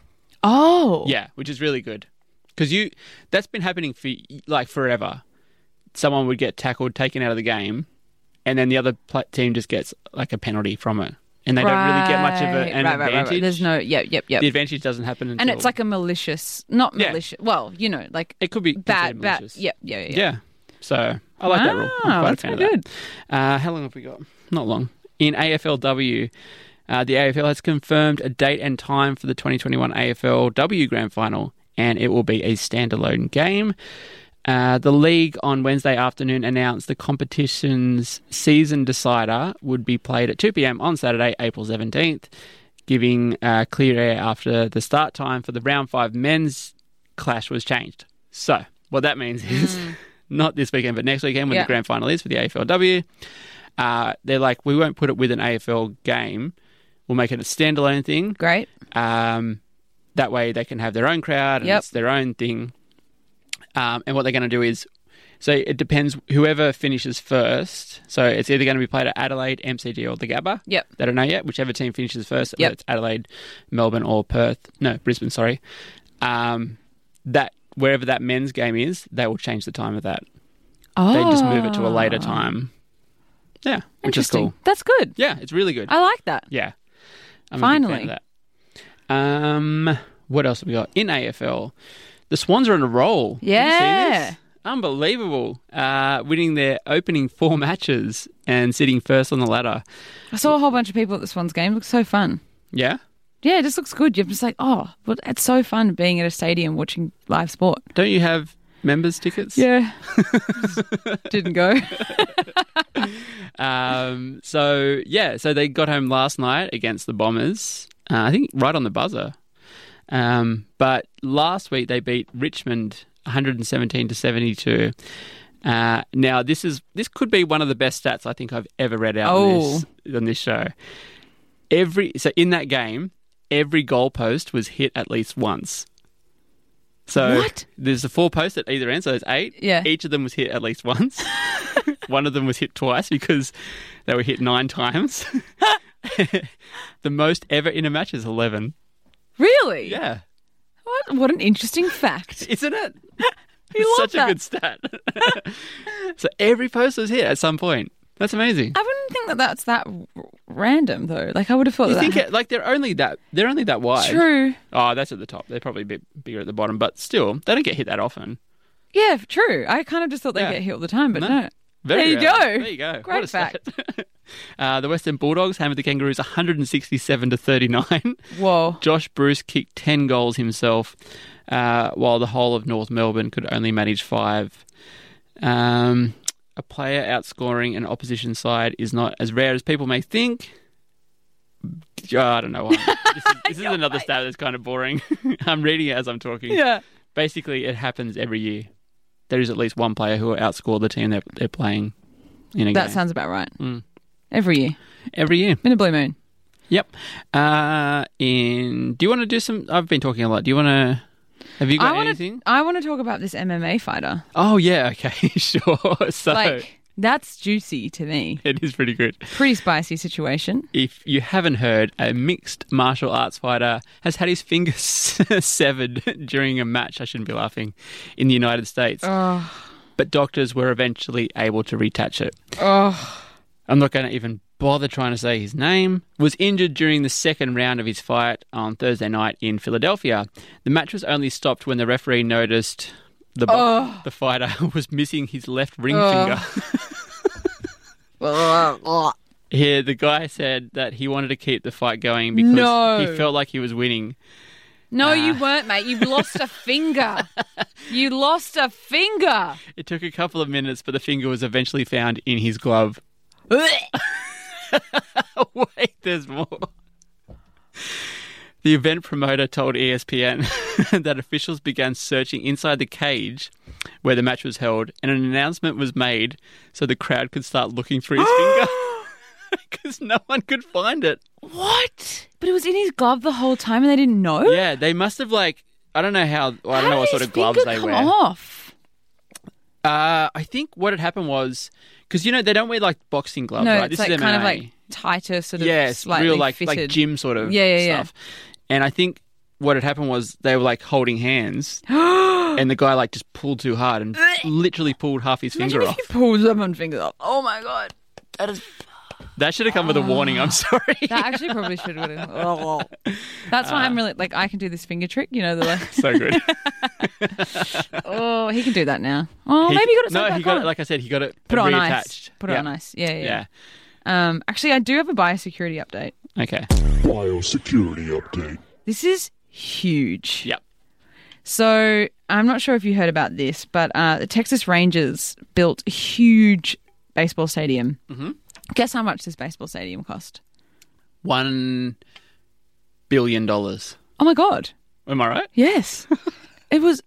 [SPEAKER 2] Oh.
[SPEAKER 4] Yeah, which is really good. Because you that's been happening for like forever. Someone would get tackled, taken out of the game, and then the other pl- team just gets like a penalty from it. And they don't really get much of a, an
[SPEAKER 2] right, right,
[SPEAKER 4] advantage.
[SPEAKER 2] right, right. There's no... Yep, yep, yep.
[SPEAKER 4] The advantage doesn't happen until...
[SPEAKER 2] And it's like a malicious... Not
[SPEAKER 4] Yeah.
[SPEAKER 2] malicious... Well, you know, like...
[SPEAKER 4] It could be
[SPEAKER 2] bad,
[SPEAKER 4] considered
[SPEAKER 2] bad...
[SPEAKER 4] malicious.
[SPEAKER 2] Yep, yeah, yeah.
[SPEAKER 4] Yeah. So I like that rule. I'm
[SPEAKER 2] Wow,
[SPEAKER 4] quite
[SPEAKER 2] that's
[SPEAKER 4] a fan
[SPEAKER 2] very
[SPEAKER 4] of that. Uh, how long have we got? Not long. In A F L W, uh, the A F L has confirmed a date and time for the twenty twenty-one A F L W Grand Final, and it will be a standalone game. Uh, the league on Wednesday afternoon announced the competition's season decider would be played at two p.m. on Saturday, April seventeenth, giving uh, clear air after the start time for the round five men's clash was changed. So what that means is not this weekend, but next weekend when
[SPEAKER 2] Yeah.
[SPEAKER 4] the grand final is for the A F L W. Uh, they're like, we won't put it with an A F L game. We'll make it a standalone thing.
[SPEAKER 2] Great.
[SPEAKER 4] Um, that way they can have their own crowd and
[SPEAKER 2] Yep.
[SPEAKER 4] it's their own thing. Um, and what they're going to do is, so it depends whoever finishes first. So it's either going to be played at Adelaide, M C G or the Gabba.
[SPEAKER 2] Yep.
[SPEAKER 4] They don't know yet. Whichever team finishes first,
[SPEAKER 2] Yep.
[SPEAKER 4] whether it's Adelaide, Melbourne or Perth. No, Brisbane, sorry. Um, that wherever that men's game is, they will change the time of that.
[SPEAKER 2] Oh.
[SPEAKER 4] They just move it to a later time. Yeah, which is
[SPEAKER 2] Interesting.
[SPEAKER 4] cool.
[SPEAKER 2] That's good.
[SPEAKER 4] Yeah, it's really good.
[SPEAKER 2] I like that.
[SPEAKER 4] Yeah. I'm
[SPEAKER 2] Finally.
[SPEAKER 4] a big fan of that. Um, what else have we got? In A F L, the Swans are on a roll. Did you see
[SPEAKER 2] Yeah.
[SPEAKER 4] this? Unbelievable. Uh, winning their opening four matches and sitting first on the ladder.
[SPEAKER 2] I saw a whole bunch of people at the Swans game. It looks so fun.
[SPEAKER 4] Yeah?
[SPEAKER 2] Yeah, it just looks good. You're just like, oh, but it's so fun being at a stadium watching live sport.
[SPEAKER 4] Don't you have members tickets?
[SPEAKER 2] Yeah. Didn't go.
[SPEAKER 4] Um, so, yeah, so they got home last night against the Bombers. Uh, I think right on the buzzer. Um, but last week they beat Richmond one seventeen to seventy-two. Uh, now this is this could be one of the best stats I think I've ever read out
[SPEAKER 2] Oh.
[SPEAKER 4] on, this, on this show. Every so in that game, every goalpost was hit at least once. So
[SPEAKER 2] What?
[SPEAKER 4] there's the four posts at either end, so there's eight.
[SPEAKER 2] Yeah.
[SPEAKER 4] Each of them was hit at least once. One of them was hit twice because they were hit nine times. The most ever in a match is eleven.
[SPEAKER 2] Really?
[SPEAKER 4] Yeah.
[SPEAKER 2] What? What an interesting fact.
[SPEAKER 4] Isn't it?
[SPEAKER 2] You
[SPEAKER 4] It's
[SPEAKER 2] love
[SPEAKER 4] such
[SPEAKER 2] that.
[SPEAKER 4] a good stat. So every post was hit at some point. That's amazing.
[SPEAKER 2] I wouldn't think that that's that r- random though. Like I would have thought
[SPEAKER 4] You
[SPEAKER 2] that.
[SPEAKER 4] think
[SPEAKER 2] that
[SPEAKER 4] it, like they're only that they're only that wide.
[SPEAKER 2] True.
[SPEAKER 4] Oh, that's at the top. They're probably a bit bigger at the bottom, but still, they don't get hit that often.
[SPEAKER 2] Yeah, true. I kind of just thought they
[SPEAKER 4] Yeah.
[SPEAKER 2] get hit all the time, but
[SPEAKER 4] No.
[SPEAKER 2] no.
[SPEAKER 4] Very
[SPEAKER 2] There you
[SPEAKER 4] rarely.
[SPEAKER 2] go.
[SPEAKER 4] There you go.
[SPEAKER 2] Great
[SPEAKER 4] What a
[SPEAKER 2] fact.
[SPEAKER 4] stat. uh, the Western Bulldogs hammered the Kangaroos one sixty-seven to thirty-nine.
[SPEAKER 2] Whoa.
[SPEAKER 4] Josh Bruce kicked ten goals himself, uh, while the whole of North Melbourne could only manage five. Um, a player outscoring an opposition side is not as rare as people may think. Oh, I don't know why. This is, this is another stat that's kind of boring. I'm reading it as I'm talking.
[SPEAKER 2] Yeah.
[SPEAKER 4] Basically, it happens every year. There is at least one player who will outscore the team that they're playing in a
[SPEAKER 2] That
[SPEAKER 4] game.
[SPEAKER 2] sounds about right.
[SPEAKER 4] Mm.
[SPEAKER 2] Every year.
[SPEAKER 4] Every year.
[SPEAKER 2] In a blue moon.
[SPEAKER 4] Yep. Uh, in do you want to do some? I've been talking a lot. Do you want to? Have you got
[SPEAKER 2] I want
[SPEAKER 4] anything?
[SPEAKER 2] to I want to talk about this M M A fighter.
[SPEAKER 4] Oh yeah. Okay. Sure. So
[SPEAKER 2] Like That's juicy to me.
[SPEAKER 4] It is pretty good.
[SPEAKER 2] Pretty spicy situation.
[SPEAKER 4] If you haven't heard, a mixed martial arts fighter has had his finger severed during a match, I shouldn't be laughing, in the United States.
[SPEAKER 2] Oh.
[SPEAKER 4] But doctors were eventually able to reattach it.
[SPEAKER 2] Oh.
[SPEAKER 4] I'm not going to even bother trying to say his name. Was injured during the second round of his fight on Thursday night in Philadelphia. The match was only stopped when the referee noticed the bo-
[SPEAKER 2] Oh.
[SPEAKER 4] the fighter was missing his left ring
[SPEAKER 2] Oh.
[SPEAKER 4] finger. Yeah, the guy said that he wanted to keep the fight going because
[SPEAKER 2] No.
[SPEAKER 4] he felt like he was winning.
[SPEAKER 2] No,
[SPEAKER 4] Ah.
[SPEAKER 2] you weren't, mate. You lost a finger. You lost a finger.
[SPEAKER 4] It took a couple of minutes, but the finger was eventually found in his glove. Wait, there's more. The event promoter told E S P N that officials began searching inside the cage where the match was held, and an announcement was made so the crowd could start looking for his finger because no one could find it.
[SPEAKER 2] What? But it was in his glove the whole time and they didn't know?
[SPEAKER 4] Yeah, they must have like I don't know how well, I don't
[SPEAKER 2] How
[SPEAKER 4] know what
[SPEAKER 2] did
[SPEAKER 4] sort
[SPEAKER 2] his
[SPEAKER 4] of gloves
[SPEAKER 2] finger
[SPEAKER 4] they
[SPEAKER 2] come
[SPEAKER 4] wear.
[SPEAKER 2] Off?
[SPEAKER 4] Uh, I think what had happened was because you know they don't wear like boxing gloves,
[SPEAKER 2] No,
[SPEAKER 4] right?
[SPEAKER 2] it's
[SPEAKER 4] This
[SPEAKER 2] like
[SPEAKER 4] is
[SPEAKER 2] kind of
[SPEAKER 4] M M A.
[SPEAKER 2] like tighter, sort of
[SPEAKER 4] Yes,
[SPEAKER 2] slightly
[SPEAKER 4] real like
[SPEAKER 2] fitted.
[SPEAKER 4] like gym sort of
[SPEAKER 2] Yeah, yeah, yeah.
[SPEAKER 4] stuff. And I think what had happened was they were like holding hands, and the guy like just pulled too hard and literally pulled half his
[SPEAKER 2] Imagine
[SPEAKER 4] finger
[SPEAKER 2] if
[SPEAKER 4] off.
[SPEAKER 2] you pulled someone's finger off. Oh my god, that is
[SPEAKER 4] That should have come with a warning. I'm sorry.
[SPEAKER 2] that actually probably should have. Oh. That's why I'm really like I can do this finger trick. You know the like.
[SPEAKER 4] So good.
[SPEAKER 2] Oh, he can do that now. Oh,
[SPEAKER 4] He-
[SPEAKER 2] maybe he got it.
[SPEAKER 4] No,
[SPEAKER 2] back
[SPEAKER 4] he got
[SPEAKER 2] on.
[SPEAKER 4] it. Like I said, he got it
[SPEAKER 2] Put it on
[SPEAKER 4] reattached.
[SPEAKER 2] ice. Put it
[SPEAKER 4] Yeah.
[SPEAKER 2] on ice. Yeah, yeah.
[SPEAKER 4] Yeah.
[SPEAKER 2] Um, actually, I do have a biosecurity update.
[SPEAKER 4] Okay.
[SPEAKER 5] Biosecurity update.
[SPEAKER 2] This is huge.
[SPEAKER 4] Yep.
[SPEAKER 2] So I'm not sure if you heard about this, but uh, the Texas Rangers built a huge baseball stadium.
[SPEAKER 4] Mm-hmm.
[SPEAKER 2] Guess how much this baseball stadium cost?
[SPEAKER 4] One billion dollars.
[SPEAKER 2] Oh my god!
[SPEAKER 4] Am I right?
[SPEAKER 2] Yes, it was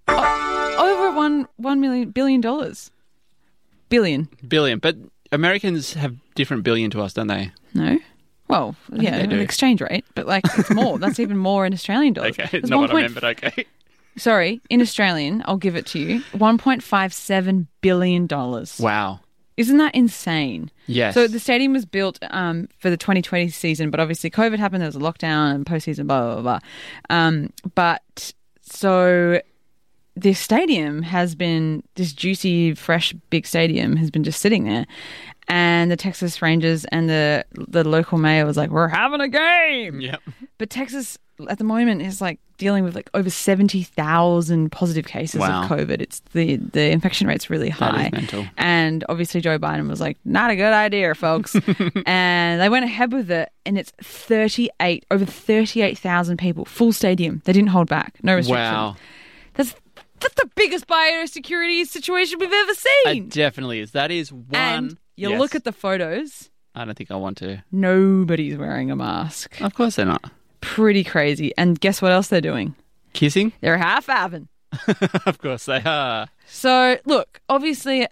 [SPEAKER 2] o- over one one million billion dollars. Billion?
[SPEAKER 4] Billion. But Americans have different billion to us, don't they?
[SPEAKER 2] No. Well,
[SPEAKER 4] think
[SPEAKER 2] yeah,
[SPEAKER 4] they do.
[SPEAKER 2] an exchange rate, but like it's more. That's even more in Australian dollars.
[SPEAKER 4] Okay.
[SPEAKER 2] It's
[SPEAKER 4] Not what I
[SPEAKER 2] one
[SPEAKER 4] meant,
[SPEAKER 2] point-
[SPEAKER 4] but okay.
[SPEAKER 2] Sorry, in Australian, I'll give it to you. One point five seven billion dollars.
[SPEAKER 4] Wow.
[SPEAKER 2] Isn't that insane?
[SPEAKER 4] Yes.
[SPEAKER 2] So the stadium was built um, for the twenty twenty season, but obviously COVID happened. There was a lockdown and postseason, blah, blah, blah, blah. Um, but so this stadium has been, this juicy, fresh, big stadium has been just sitting there. And the Texas Rangers and the the local mayor was like, we're having a game.
[SPEAKER 4] Yep.
[SPEAKER 2] But Texas at the moment is like dealing with like over seventy thousand positive cases
[SPEAKER 4] Wow.
[SPEAKER 2] of COVID. It's the, the infection rate's really
[SPEAKER 4] That
[SPEAKER 2] high.
[SPEAKER 4] is mental.
[SPEAKER 2] And obviously Joe Biden was like, not a good idea, folks. And they went ahead with it, and it's thirty-eight, over thirty-eight thousand people, full stadium. They didn't hold back, no restrictions.
[SPEAKER 4] Wow.
[SPEAKER 2] That's that's the biggest biosecurity situation we've ever
[SPEAKER 4] It
[SPEAKER 2] seen.
[SPEAKER 4] definitely is. That is one.
[SPEAKER 2] and you
[SPEAKER 4] Yes.
[SPEAKER 2] look at the photos,
[SPEAKER 4] I don't think I want to.
[SPEAKER 2] nobody's wearing a mask.
[SPEAKER 4] Of course they're not.
[SPEAKER 2] Pretty crazy. And guess what else they're doing?
[SPEAKER 4] Kissing?
[SPEAKER 2] They're half-having.
[SPEAKER 4] Of course they are.
[SPEAKER 2] So, look, obviously,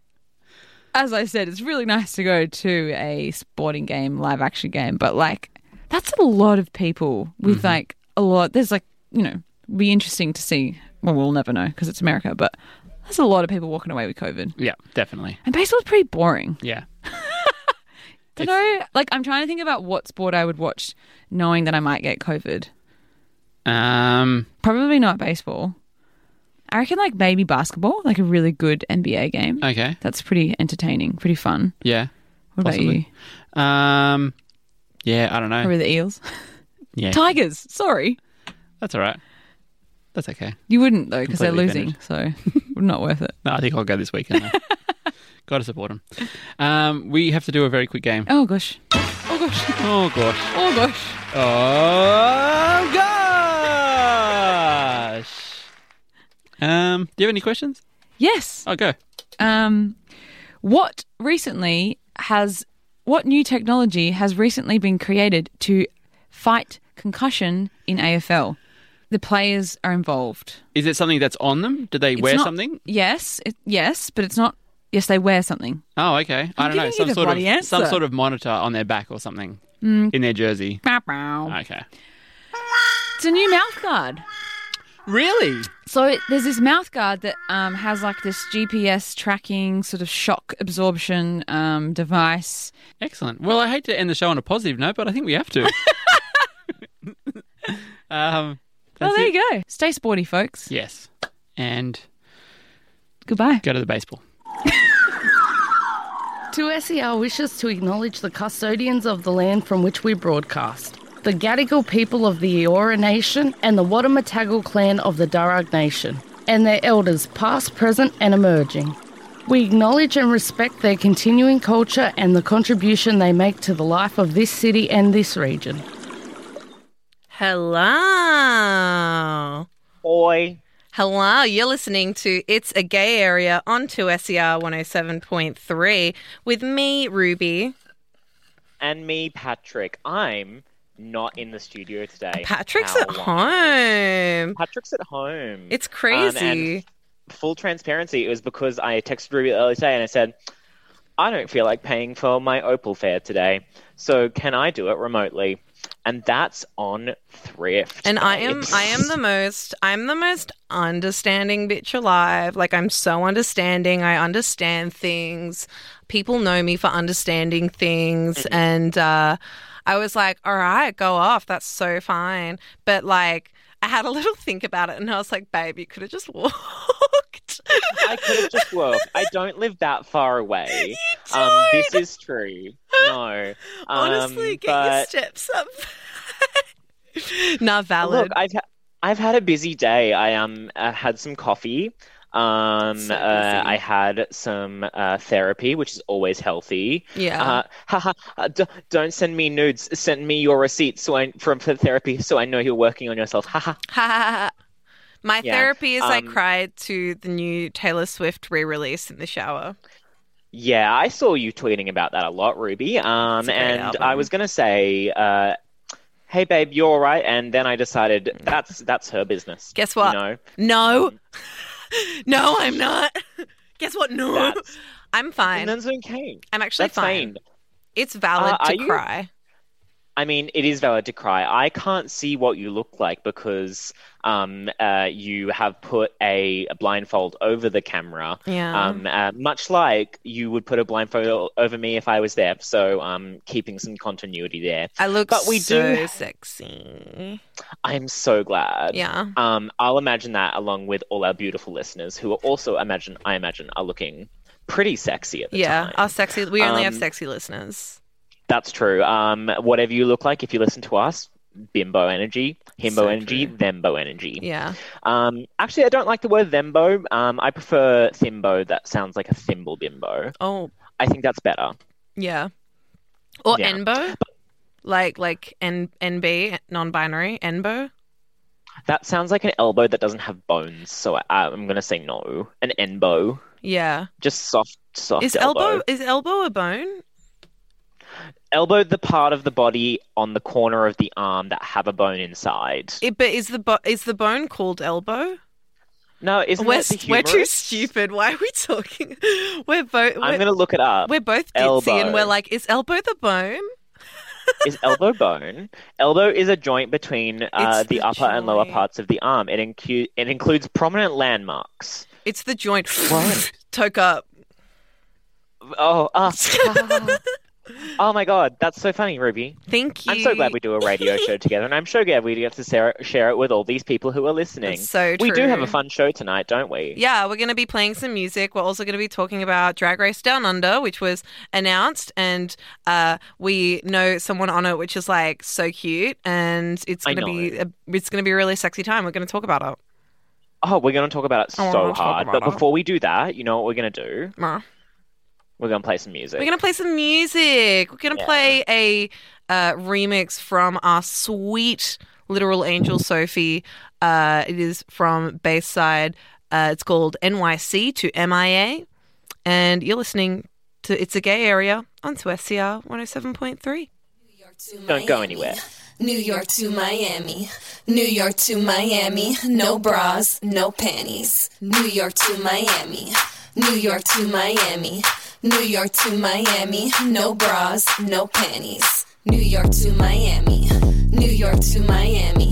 [SPEAKER 2] as I said, it's really nice to go to a sporting game, live action game, but like, that's a lot of people with
[SPEAKER 4] Mm-hmm.
[SPEAKER 2] like a lot. There's like, you know, be interesting to see. Well, we'll never know because it's America, but there's a lot of people walking away with COVID.
[SPEAKER 4] Yeah, definitely.
[SPEAKER 2] And baseball's pretty boring.
[SPEAKER 4] Yeah.
[SPEAKER 2] Don't know. Like, I'm trying to think about what sport I would watch knowing that I might get COVID.
[SPEAKER 4] Um.
[SPEAKER 2] Probably not baseball. I reckon like maybe basketball, like a really good N B A game.
[SPEAKER 4] Okay.
[SPEAKER 2] That's pretty entertaining, pretty fun.
[SPEAKER 4] Yeah.
[SPEAKER 2] What
[SPEAKER 4] Possibly. Um. Yeah. I don't
[SPEAKER 2] about you?
[SPEAKER 4] know.
[SPEAKER 2] Or the Eels?
[SPEAKER 4] Yeah.
[SPEAKER 2] Tigers. Sorry.
[SPEAKER 4] That's all right. That's okay.
[SPEAKER 2] You wouldn't though because they're
[SPEAKER 4] Completely
[SPEAKER 2] losing, so not worth it.
[SPEAKER 4] No, I think I'll go this weekend. though. Got to support them. Um. We have to do a very quick game.
[SPEAKER 2] Oh gosh. Oh gosh.
[SPEAKER 4] Oh gosh.
[SPEAKER 2] Oh gosh.
[SPEAKER 4] Oh gosh. Um. Do you have any questions?
[SPEAKER 2] Yes.
[SPEAKER 4] I'll go.
[SPEAKER 2] Um, what recently has what new technology has recently been created to fight concussion in A F L? The players are involved.
[SPEAKER 4] Is it something that's on them? Do they
[SPEAKER 2] It's
[SPEAKER 4] wear
[SPEAKER 2] not-
[SPEAKER 4] something?
[SPEAKER 2] Yes. It, yes, but it's not. Yes, they wear something.
[SPEAKER 4] Oh, okay. I
[SPEAKER 2] I'm
[SPEAKER 4] don't know.
[SPEAKER 2] giving you
[SPEAKER 4] Some
[SPEAKER 2] the
[SPEAKER 4] sort of
[SPEAKER 2] bloody answer.
[SPEAKER 4] some sort of monitor on their back or something
[SPEAKER 2] Mm.
[SPEAKER 4] in their jersey.
[SPEAKER 2] Bow, bow.
[SPEAKER 4] Okay.
[SPEAKER 2] It's a new mouth guard.
[SPEAKER 4] Really?
[SPEAKER 2] So there's this mouth guard that um, has like this G P S tracking sort of shock absorption um, device.
[SPEAKER 4] Excellent. Well, I hate to end the show on a positive note, but I think we have to. um,
[SPEAKER 2] Well,
[SPEAKER 4] that's
[SPEAKER 2] there
[SPEAKER 4] it.
[SPEAKER 2] you go. Stay sporty, folks.
[SPEAKER 4] Yes. And
[SPEAKER 2] Goodbye.
[SPEAKER 4] go to the baseball.
[SPEAKER 6] two S E R wishes to acknowledge the custodians of the land from which we broadcast, the Gadigal people of the Eora Nation and the Wadamatagal clan of the Darug Nation, and their elders past, present and emerging. We acknowledge and respect their continuing culture and the contribution they make to the life of this city and this region.
[SPEAKER 7] Hello.
[SPEAKER 8] Oi.
[SPEAKER 7] Hello. You're listening to It's a Gay Area on two S E R one oh seven point three with me, Ruby.
[SPEAKER 8] And me, Patrick. I'm not in the studio today.
[SPEAKER 7] Patrick's
[SPEAKER 8] How
[SPEAKER 7] at home.
[SPEAKER 8] Patrick's at home.
[SPEAKER 7] It's
[SPEAKER 8] Um,
[SPEAKER 7] crazy.
[SPEAKER 8] and full transparency, it was because I texted Ruby earlier today and I said, I don't feel like paying for my Opal fare today, so can I do it remotely? And that's on Thrift.
[SPEAKER 7] And I am
[SPEAKER 8] babes.
[SPEAKER 7] I am the most I'm the most understanding bitch alive. Like, I'm so understanding. I understand things. People know me for understanding things.
[SPEAKER 8] Mm-hmm.
[SPEAKER 7] And uh, I was like, all right, go off. That's so fine. But like, I had a little think about it and I was like, babe, you could have just walked.
[SPEAKER 8] I could have just walked. I don't live that far away.
[SPEAKER 7] You
[SPEAKER 8] Um,
[SPEAKER 7] don't.
[SPEAKER 8] this is true. No.
[SPEAKER 7] Honestly,
[SPEAKER 8] um,
[SPEAKER 7] get your
[SPEAKER 8] but...
[SPEAKER 7] steps up. Not valid.
[SPEAKER 8] Look, I've ha- I've had a busy day. I um uh, had some coffee. Um,
[SPEAKER 7] So busy.
[SPEAKER 8] uh, I had some uh, therapy, which is always healthy.
[SPEAKER 7] Yeah.
[SPEAKER 8] Uh, haha, uh, d- don't send me nudes. Send me your receipts so I from for therapy, so I know you're working on yourself. Haha.
[SPEAKER 7] Ha ha ha. My
[SPEAKER 8] Yeah,
[SPEAKER 7] therapy is I
[SPEAKER 8] um,
[SPEAKER 7] cried to the new Taylor Swift re-release in the shower.
[SPEAKER 8] Yeah, I saw you tweeting about that a lot, Ruby. Um,
[SPEAKER 7] It's a great
[SPEAKER 8] and
[SPEAKER 7] album.
[SPEAKER 8] I was gonna say, uh, hey babe, you're all right. And then I decided that's that's her business.
[SPEAKER 7] Guess what?
[SPEAKER 8] You know,
[SPEAKER 7] No. No, I'm not. Guess what? No.
[SPEAKER 8] That's-
[SPEAKER 7] I'm fine.
[SPEAKER 8] and that's okay.
[SPEAKER 7] I'm actually
[SPEAKER 8] That's
[SPEAKER 7] fine.
[SPEAKER 8] fine.
[SPEAKER 7] It's valid
[SPEAKER 8] Uh, are
[SPEAKER 7] to
[SPEAKER 8] you?
[SPEAKER 7] cry.
[SPEAKER 8] I mean, it is valid to cry. I can't see what you look like because um, uh, you have put a, a blindfold over the camera.
[SPEAKER 7] Yeah.
[SPEAKER 8] Um, uh, much like you would put a blindfold over me if I was there. So um, keeping some continuity there.
[SPEAKER 7] I look
[SPEAKER 8] but we
[SPEAKER 7] so
[SPEAKER 8] do-
[SPEAKER 7] sexy.
[SPEAKER 8] I'm so glad.
[SPEAKER 7] Yeah.
[SPEAKER 8] Um, I'll imagine that along with all our beautiful listeners who are also imagine I imagine are looking pretty sexy at the
[SPEAKER 7] Yeah.
[SPEAKER 8] time.
[SPEAKER 7] Our sexy. We only have
[SPEAKER 8] Um,
[SPEAKER 7] sexy listeners.
[SPEAKER 8] That's true. Um, whatever you look like, if you listen to us, bimbo energy, himbo
[SPEAKER 7] So
[SPEAKER 8] energy,
[SPEAKER 7] true.
[SPEAKER 8] thembo energy.
[SPEAKER 7] Yeah.
[SPEAKER 8] Um, actually, I don't like the word thembo. Um, I prefer thimbo. That sounds like a thimble bimbo.
[SPEAKER 7] Oh,
[SPEAKER 8] I think that's better.
[SPEAKER 7] yeah. Or
[SPEAKER 8] Yeah.
[SPEAKER 7] enbo. Like like N NB, non-binary, enbo.
[SPEAKER 8] That sounds like an elbow that doesn't have bones. So I, I'm going to say no. An enbo.
[SPEAKER 7] Yeah.
[SPEAKER 8] Just soft, soft
[SPEAKER 7] Is
[SPEAKER 8] elbow.
[SPEAKER 7] elbow is elbow a bone?
[SPEAKER 8] Elbow, the part of the body on the corner of the arm that have a bone inside.
[SPEAKER 7] It, but is the bo- is the bone called elbow?
[SPEAKER 8] No, isn't
[SPEAKER 7] We're,
[SPEAKER 8] that the
[SPEAKER 7] st- we're too
[SPEAKER 8] humerus?
[SPEAKER 7] stupid. Why are we talking? We're both.
[SPEAKER 8] I'm
[SPEAKER 7] We're,
[SPEAKER 8] going to look it up.
[SPEAKER 7] we're both ditzy,
[SPEAKER 8] Elbow.
[SPEAKER 7] and we're like, is elbow the bone?
[SPEAKER 8] Is elbow bone? Elbow is a joint between uh,
[SPEAKER 7] It's
[SPEAKER 8] the,
[SPEAKER 7] the
[SPEAKER 8] upper and lower
[SPEAKER 7] joint.
[SPEAKER 8] parts of the arm. It, incu- it includes prominent landmarks.
[SPEAKER 7] It's the joint.
[SPEAKER 8] What?
[SPEAKER 7] Toke up.
[SPEAKER 8] Oh, ah, ah. Oh my god, that's so funny, Ruby.
[SPEAKER 7] Thank you.
[SPEAKER 8] I'm so glad we do a radio show together, and I'm so glad we get to share, share it with all these people who are listening.
[SPEAKER 7] That's so
[SPEAKER 8] We do have
[SPEAKER 7] true.
[SPEAKER 8] a fun show tonight, don't we?
[SPEAKER 7] Yeah, we're going to be playing some music. We're also going to be talking about Drag Race Down Under, which was announced, and uh, we know someone on it, which is like so cute, and it's
[SPEAKER 8] I
[SPEAKER 7] going to be
[SPEAKER 8] know.
[SPEAKER 7] a, it's going to be a really sexy time. We're going to talk about it.
[SPEAKER 8] Oh, we're going to talk about it
[SPEAKER 7] I
[SPEAKER 8] so
[SPEAKER 7] wanna talk
[SPEAKER 8] hard.
[SPEAKER 7] about
[SPEAKER 8] But
[SPEAKER 7] it.
[SPEAKER 8] before we do that, you know what we're going to do?
[SPEAKER 7] Mwah.
[SPEAKER 8] We're going to play some music.
[SPEAKER 7] We're going to play some music. We're going to
[SPEAKER 8] Yeah.
[SPEAKER 7] play a uh, remix from our sweet literal angel Sophie. Uh, it is from Bayside. Uh, it's called N Y C to M I A. And you're listening to It's a Gay Area on two S C R one oh seven point three.
[SPEAKER 8] Don't go anywhere.
[SPEAKER 9] New York to Miami, New York to Miami, no bras, no panties. New York to Miami, New York to Miami, New York to Miami, no bras, no panties. New York to Miami, New York to Miami,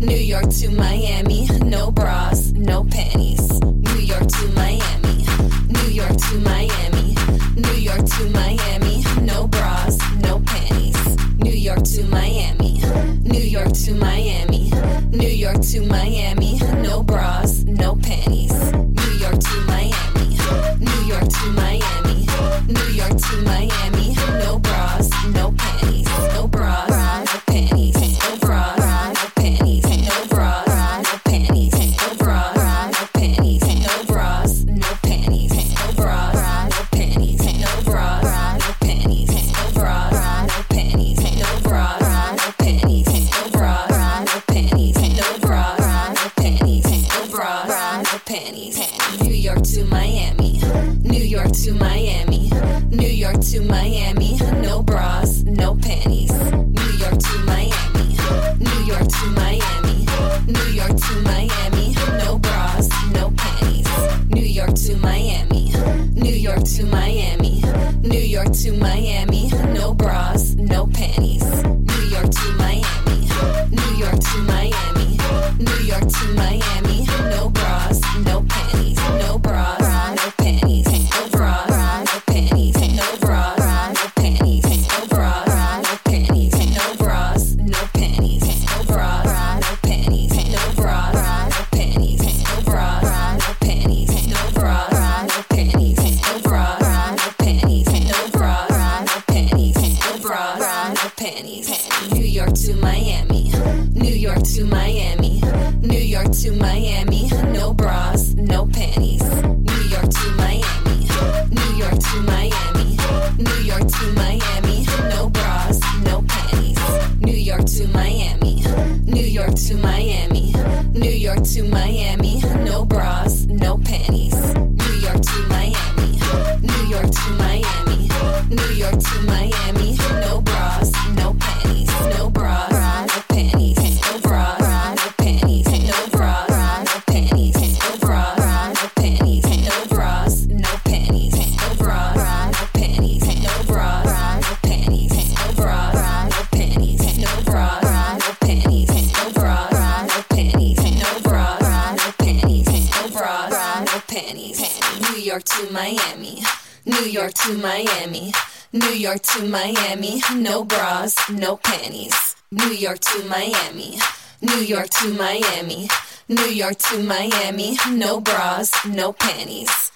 [SPEAKER 9] New York to Miami, no bras, no panties. New York to Miami, New York to Miami, New York to Miami, no bras, no panties. New York to Miami, New York to Miami, New York to Miami, no bras, no panties. New York to Miami, New York to Miami, New York to Miami, no bras, no panties, no bras, no panties, no bras, no panties, no bras, no panties, no bras, no panties, no bras, no panties, no bras, no panties, no bras, no panties, no bras, no panties, no bras, no panties, no bras, no panties, no bras, no panties, no bras, no panties. New York to Miami, New York to Miami, New York to Miami, no bras, no panties. New York to Miami, New York to Miami, New York to Miami, no bras, no panties. New York to Miami, New York to Miami, New York to Miami, no bras, no panties. New York to Miami, New York to Miami, New York to Miami, no bras, no panties, no bras, no panties, no bras, no panties, no bras, no panties, no bras, no panties, no bras, no panties, no bras, no panties, no bras, no panties, no bras, no panties, no bras, no panties, no bras, no panties, no bras, no panties, no bras, no panties. New York to Miami, New York to Miami, New York to Miami, no bras, no panties. New York to Miami, New York to Miami, New York to Miami, no bras, no panties. New York to Miami, New York to Miami, New York to Miami, no bras, no panties. New York to Miami, New York to Miami, New York to Miami, no bras, no panties, no bras, no panties, no bras, no panties, no bras, no panties, no bras, no panties, no bras, no panties, no bras, no panties, no bras, no panties, no bras, no panties, no bras, no panties, no bras, no panties, no bras, no panties, no bras, no panties. New York to Miami, New York to Miami, New York to Miami, no bras, no panties. New York to Miami, New York to Miami, New York to Miami, no bras, no panties.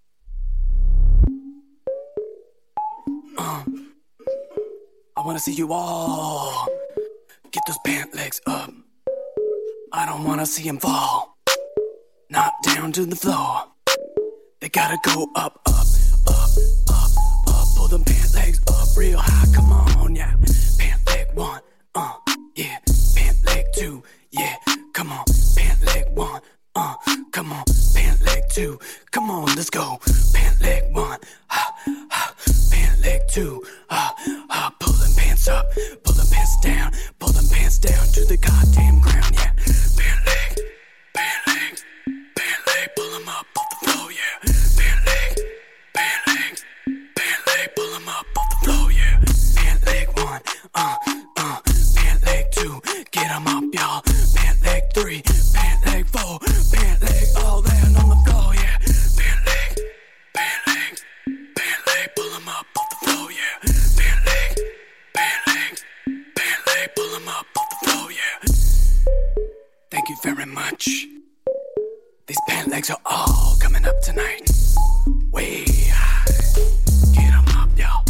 [SPEAKER 10] Uh, I wanna see you all get those pant legs up. I don't wanna see them fall, not down to the floor. They gotta go up, up, up, up, up. Pull them pant legs up real high, come on, yeah. Pant leg one, uh, yeah. Pant leg two, yeah. Come on, pant leg one, uh, come on. Pant leg two, come on, let's go. Pant leg one, ha, ha. Pant leg two, ha, ha. Pull them pants up, pull them pants down, pull them pants down to the goddamn ground, yeah. Pant leg, pant leg, pant leg, pull them up off the floor, yeah. Pant leg, pant leg, pant leg, pull them up off the floor, yeah. Pant leg one, uh, uh. Pant leg two, get them up, y'all. Pant leg three, pant leg four, pant leg all down on the floor, yeah. Pant leg, pant leg, pant leg, pull them up off the floor, yeah. Pant leg, pant leg, pant leg, pull them up off the floor, yeah. Thank you very much. These pant legs are all coming up tonight. Way high. Get them up, y'all.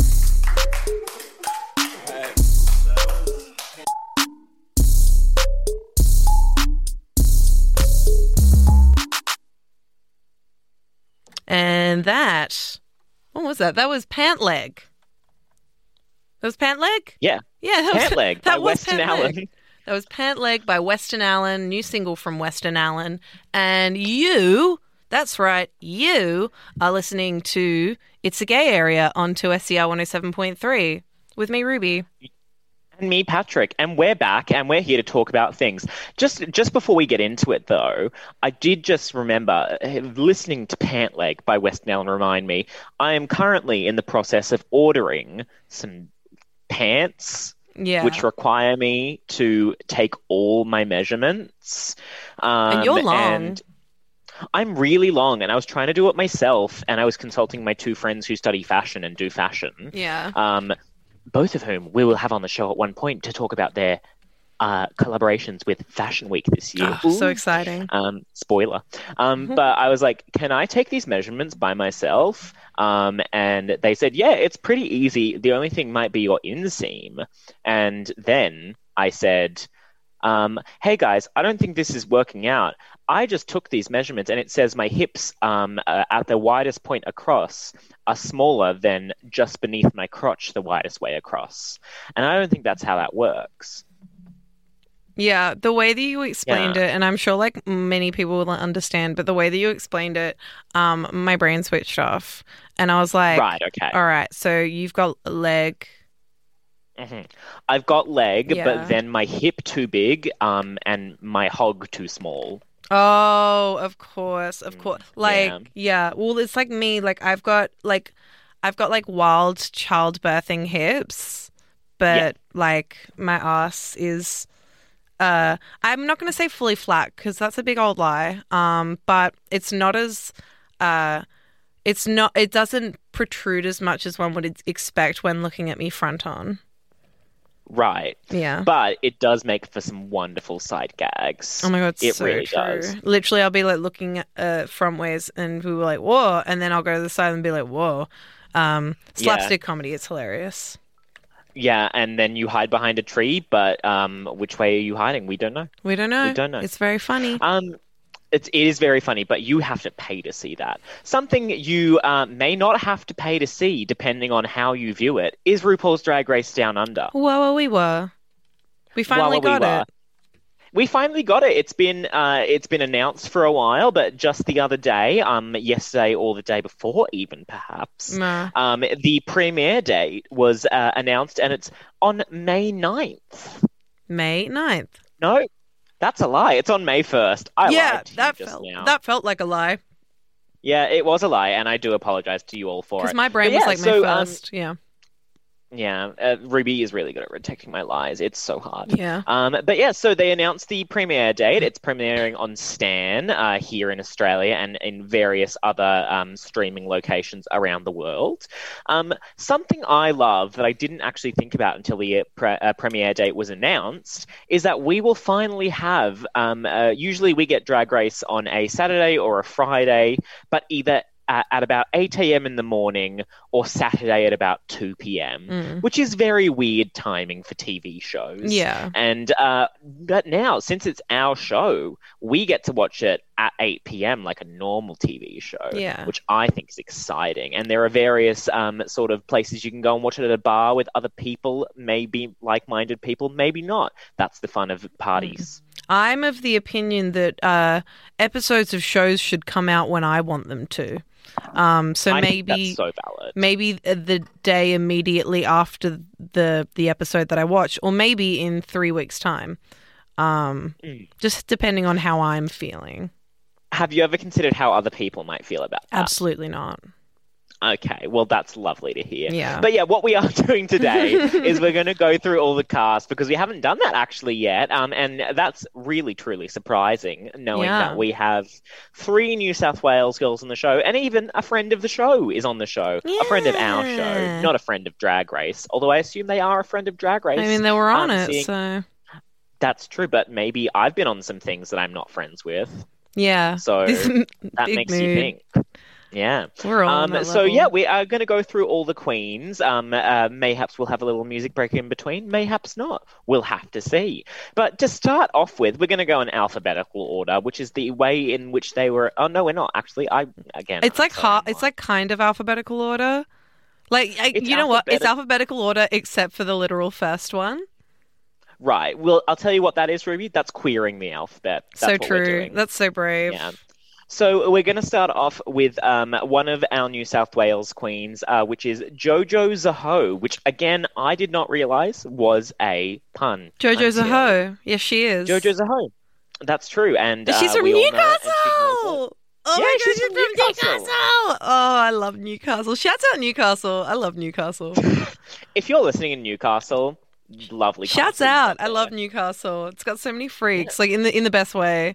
[SPEAKER 7] And that, what was that? That was Pant Leg. That was Pant Leg?
[SPEAKER 8] Yeah.
[SPEAKER 7] Yeah, that was
[SPEAKER 8] Pant Leg
[SPEAKER 7] that
[SPEAKER 8] by
[SPEAKER 7] was
[SPEAKER 8] Weston
[SPEAKER 7] Pant
[SPEAKER 8] Allen.
[SPEAKER 7] Leg. That was Pant Leg by Weston Allen, new single from Weston Allen. And you, that's right, you are listening to It's a Gay Area on two S C R one oh seven point three with me, Ruby.
[SPEAKER 8] And me, Patrick, and we're back, and we're here to talk about things. Just just before we get into it, though, I did just remember uh, listening to Pant Leg by Weston Allen remind me I am currently in the process of ordering some pants
[SPEAKER 7] Yeah.
[SPEAKER 8] which require me to take all my measurements. Um,
[SPEAKER 7] And you're long.
[SPEAKER 8] And I'm really long, and I was trying to do it myself, and I was consulting my two friends who study fashion and do fashion.
[SPEAKER 7] Yeah.
[SPEAKER 8] Um, both of whom we will have on the show at one point to talk about their uh, collaborations with Fashion Week this year.
[SPEAKER 7] Oh, so exciting.
[SPEAKER 8] Um, spoiler. Um, but I was like, can I take these measurements by myself? Um, and they said, yeah, it's pretty easy. The only thing might be your inseam. And then I said, um, hey guys, I don't think this is working out. I just took these measurements and it says my hips um, uh, at the widest point across are smaller than just beneath my crotch the widest way across. And I don't think that's how that works.
[SPEAKER 7] Yeah, the way that you explained
[SPEAKER 8] Yeah.
[SPEAKER 7] it, and I'm sure like many people will understand, but the way that you explained it, um, my brain switched off, and I was like,
[SPEAKER 8] Right, okay.
[SPEAKER 7] all right, so you've got a leg.
[SPEAKER 8] hmm I've got leg,
[SPEAKER 7] Yeah.
[SPEAKER 8] but then my hip too big um, and my hog too small.
[SPEAKER 7] Oh, of course, of course. Like,
[SPEAKER 8] yeah.
[SPEAKER 7] yeah. Well, it's like me. Like, I've got like, I've got like wild childbirthing hips, but
[SPEAKER 8] Yeah.
[SPEAKER 7] like my ass is. Uh, I'm not going to say fully flat because that's a big old lie. Um, but it's not as, uh, it's not. It doesn't protrude as much as one would expect when looking at me front on.
[SPEAKER 8] Right.
[SPEAKER 7] Yeah.
[SPEAKER 8] But it does make for some wonderful side gags.
[SPEAKER 7] Oh my god, it's
[SPEAKER 8] it
[SPEAKER 7] so
[SPEAKER 8] really
[SPEAKER 7] true.
[SPEAKER 8] does.
[SPEAKER 7] Literally, I'll be like looking at uh, front ways, and we were like, "Whoa!" And then I'll go to the side and be like, "Whoa!" Um, slapstick comedy, it's hilarious.
[SPEAKER 8] Yeah, and then you hide behind a tree, but um, which way are you hiding? We don't know.
[SPEAKER 7] We don't know.
[SPEAKER 8] We don't know.
[SPEAKER 7] It's very funny.
[SPEAKER 8] Um, it, it is very funny, but you have to pay to see that. Something you uh, may not have to pay to see, depending on how you view it, is RuPaul's Drag Race Down Under.
[SPEAKER 7] Whoa, whoa, we were. We finally
[SPEAKER 8] Wah, wah, we
[SPEAKER 7] got
[SPEAKER 8] were.
[SPEAKER 7] it.
[SPEAKER 8] We finally got it. It's been uh, it's been announced for a while, but just the other day, um, yesterday or the day before, even perhaps,
[SPEAKER 7] Nah.
[SPEAKER 8] um, the premiere date was uh, announced, and it's on May ninth.
[SPEAKER 7] May ninth.
[SPEAKER 8] No, that's a lie. It's on May first. I
[SPEAKER 7] yeah,
[SPEAKER 8] lied to
[SPEAKER 7] that
[SPEAKER 8] you just
[SPEAKER 7] felt
[SPEAKER 8] now.
[SPEAKER 7] that felt like a lie
[SPEAKER 8] Yeah, it was a lie, and I do apologize to you all for
[SPEAKER 7] because
[SPEAKER 8] it.
[SPEAKER 7] my brain
[SPEAKER 8] But
[SPEAKER 7] was
[SPEAKER 8] yeah,
[SPEAKER 7] like
[SPEAKER 8] so,
[SPEAKER 7] May
[SPEAKER 8] um,
[SPEAKER 7] first. yeah.
[SPEAKER 8] Yeah, uh, Ruby is really good at detecting my lies. It's so hard.
[SPEAKER 7] Yeah.
[SPEAKER 8] Um, but yeah, so they announced the premiere date. It's premiering on Stan uh, here in Australia and in various other um, streaming locations around the world. Um, something I love that I didn't actually think about until the uh, pre- uh, premiere date was announced is that we will finally have, um, uh, usually we get Drag Race on a Saturday or a Friday, but either at, at about eight a.m. in the morning or Saturday at about two p.m.,
[SPEAKER 7] Mm.
[SPEAKER 8] which is very weird timing for T V shows.
[SPEAKER 7] Yeah.
[SPEAKER 8] And uh, but now, since it's our show, we get to watch it at eight p.m. like a normal T V show,
[SPEAKER 7] Yeah.
[SPEAKER 8] which I think is exciting. And there are various um, sort of places you can go and watch it at a bar with other people, maybe like-minded people, maybe not. That's the fun of parties.
[SPEAKER 7] I'm of the opinion that uh, episodes of shows should come out when I want them to. Um, so
[SPEAKER 8] I
[SPEAKER 7] maybe
[SPEAKER 8] think that's so valid.
[SPEAKER 7] maybe the day immediately after the the episode that I watch, or maybe in three weeks' time. Um,
[SPEAKER 8] Mm.
[SPEAKER 7] Just depending on how I'm feeling.
[SPEAKER 8] Have you ever considered how other people might feel about that?
[SPEAKER 7] Absolutely not.
[SPEAKER 8] Okay, well, that's lovely to hear.
[SPEAKER 7] Yeah.
[SPEAKER 8] But yeah, what we are doing today is we're going to go through all the cast because we haven't done that actually yet. Um, and that's really, truly surprising knowing
[SPEAKER 7] Yeah.
[SPEAKER 8] that we have three New South Wales girls on the show and even a friend of the show is on the show. A friend of our show,
[SPEAKER 7] Yeah.
[SPEAKER 8] not a friend of Drag Race. Although I assume they are a friend of Drag Race.
[SPEAKER 7] I mean, they were on
[SPEAKER 8] Um,
[SPEAKER 7] it,
[SPEAKER 8] seeing-
[SPEAKER 7] so
[SPEAKER 8] That's true, but maybe I've been on some things that I'm not friends with.
[SPEAKER 7] yeah.
[SPEAKER 8] So
[SPEAKER 7] This
[SPEAKER 8] that
[SPEAKER 7] big
[SPEAKER 8] makes you
[SPEAKER 7] mood.
[SPEAKER 8] think. Yeah.
[SPEAKER 7] We're all on
[SPEAKER 8] Um,
[SPEAKER 7] that
[SPEAKER 8] so
[SPEAKER 7] level.
[SPEAKER 8] yeah, we are going to go through all the queens. Um, uh, mayhaps we'll have a little music break in between. Mayhaps not. We'll have to see. But to start off with, we're going to go in alphabetical order, which is the way in which they were. Oh no, we're not actually. I again.
[SPEAKER 7] It's
[SPEAKER 8] I'm
[SPEAKER 7] like
[SPEAKER 8] sorry,
[SPEAKER 7] ha-
[SPEAKER 8] I'm
[SPEAKER 7] it's like kind of alphabetical order. Like I,
[SPEAKER 8] It's
[SPEAKER 7] you know what? It's
[SPEAKER 8] alphabeti-
[SPEAKER 7] alphabetical order except for the literal first one.
[SPEAKER 8] right. Well, I'll tell you what that is, Ruby. That's queering the alphabet. That's
[SPEAKER 7] so
[SPEAKER 8] what we're
[SPEAKER 7] true.
[SPEAKER 8] doing.
[SPEAKER 7] That's so brave.
[SPEAKER 8] Yeah. So we're going to start off with um, one of our New South Wales queens, uh, which is Jojo Zaho, which, again, I did not realise was a pun.
[SPEAKER 7] Jojo
[SPEAKER 8] until-
[SPEAKER 7] Zaho. Yes, she is.
[SPEAKER 8] Jojo Zaho. That's true. And
[SPEAKER 7] And she's
[SPEAKER 8] uh,
[SPEAKER 7] from
[SPEAKER 8] we all know it, and she knows it.
[SPEAKER 7] Newcastle. Oh
[SPEAKER 8] Yeah,
[SPEAKER 7] my
[SPEAKER 8] she's
[SPEAKER 7] gosh,
[SPEAKER 8] from
[SPEAKER 7] she's from
[SPEAKER 8] Newcastle.
[SPEAKER 7] Newcastle. Oh, I love Newcastle. Shouts out Newcastle. I love Newcastle.
[SPEAKER 8] If you're listening in Newcastle, lovely.
[SPEAKER 7] Shouts
[SPEAKER 8] castles
[SPEAKER 7] out.
[SPEAKER 8] up
[SPEAKER 7] I
[SPEAKER 8] there.
[SPEAKER 7] love Newcastle. It's got so many freaks, like in the in the best way.